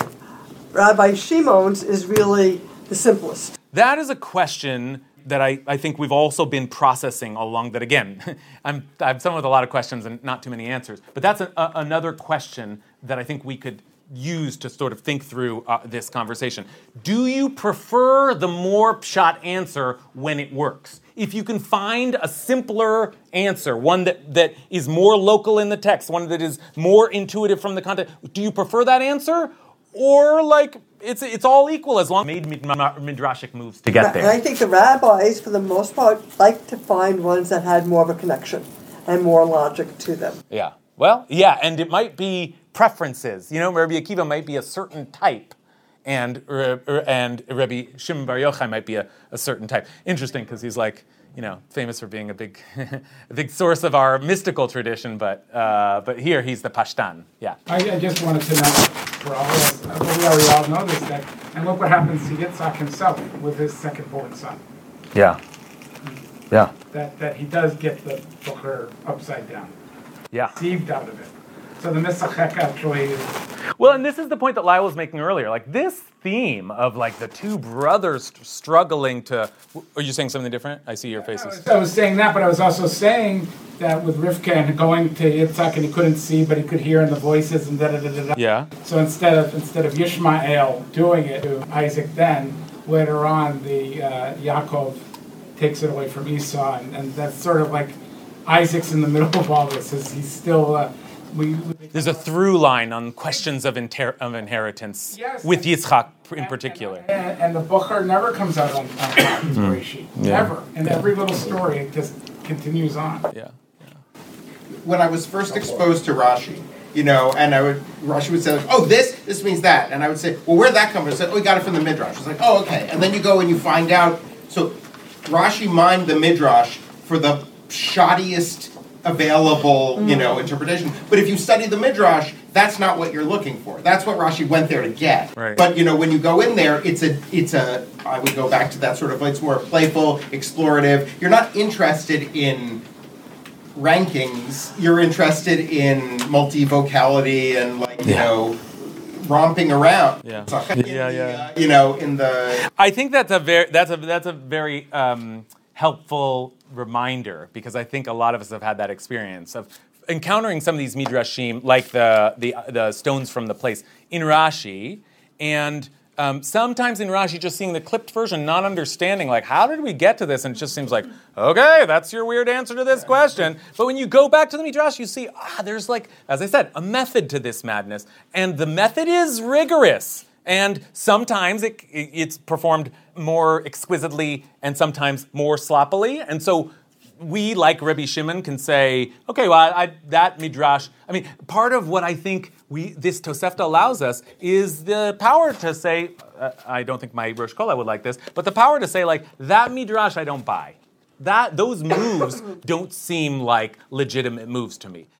Speaker 10: Rabbi Shimon's is really the simplest.
Speaker 1: That is a question that I, I think we've also been processing along that. Again, I'm, I have some with a lot of questions and not too many answers. But that's a, a, another question that I think we could use to sort of think through uh, this conversation. Do you prefer the more pshat answer when it works? If you can find a simpler answer, one that, that is more local in the text, one that is more intuitive from the content, do you prefer that answer? Or like it's it's all equal as long as made midrashic moves to get there?
Speaker 10: And I think the rabbis, for the most part, like to find ones that had more of a connection and more logic to them.
Speaker 1: Yeah. Well, yeah, and it might be preferences. You know, Rabbi Akiva might be a certain type, and and Rabbi Shimon Bar Yochai might be a, a certain type. Interesting, because he's like, you know, famous for being a big, a big source of our mystical tradition, but uh, but here he's the Pashtan. Yeah.
Speaker 16: I, I just wanted to know, for all of us, uh, we already all know this, that, and look what happens to Yitzhak himself with his second-born son.
Speaker 1: Yeah. Yeah.
Speaker 16: That that he does get the Bocher upside down.
Speaker 1: Yeah.
Speaker 16: Deceived out of it. So the Misachek actually is...
Speaker 1: Well, and this is the point that Lyle was making earlier. Like, this theme of, like, the two brothers struggling to... Are you saying something different? I see your faces.
Speaker 16: I was, I was saying that, but I was also saying that with Rivka and going to Yitzhak and he couldn't see, but he could hear in the voices and da-da-da-da-da.
Speaker 1: Yeah.
Speaker 16: So instead of instead of Yishmael doing it to Isaac then, later on, the uh, Yaakov takes it away from Esau, and, and that's sort of like Isaac's in the middle of all this. Is he's still... Uh, We, we,
Speaker 1: There's a through line on questions of, inter- of inheritance
Speaker 16: yes,
Speaker 1: with Yitzchak in
Speaker 16: and,
Speaker 1: particular.
Speaker 16: And, and, and the Bocher never comes out on, on top of Bereshit.
Speaker 1: Yeah.
Speaker 16: Never. And
Speaker 1: Yeah.
Speaker 16: every little story it just continues on.
Speaker 1: Yeah.
Speaker 13: When I was first exposed to Rashi, you know, and I would Rashi would say, like, oh, this, this means that. And I would say, well, where'd that come from? I said, oh, we got it from the Midrash. It's like, oh, okay. And then you go and you find out. So Rashi mined the Midrash for the shoddiest available, you know, interpretation. But if you study the Midrash, that's not what you're looking for. That's what Rashi went there to get.
Speaker 1: Right.
Speaker 13: But, you know, when you go in there, it's a, it's a, I would go back to that sort of, it's more playful, explorative. You're not interested in rankings. You're interested in multivocality and, like, you
Speaker 1: Yeah.
Speaker 13: know, romping around.
Speaker 1: Yeah.
Speaker 13: In
Speaker 1: Yeah,
Speaker 13: the,
Speaker 1: yeah.
Speaker 13: uh, you know, in the...
Speaker 1: I think that's a very that's a that's a very um, helpful reminder, because I think a lot of us have had that experience of encountering some of these midrashim, like the the the stones from the place in Rashi, and um, sometimes in Rashi just seeing the clipped version, not understanding like how did we get to this, and it just seems like okay, that's your weird answer to this question. But when you go back to the midrash, you see ah, there's like, as I said, a method to this madness, and the method is rigorous. And sometimes it, it's performed more exquisitely and sometimes more sloppily. And so we, like Rabbi Shimon, can say, okay, well, I, I, that midrash, I mean, part of what I think we this Tosefta allows us is the power to say, uh, I don't think my Rosh Kola would like this, but the power to say, like, that midrash I don't buy. That, those moves don't seem like legitimate moves to me.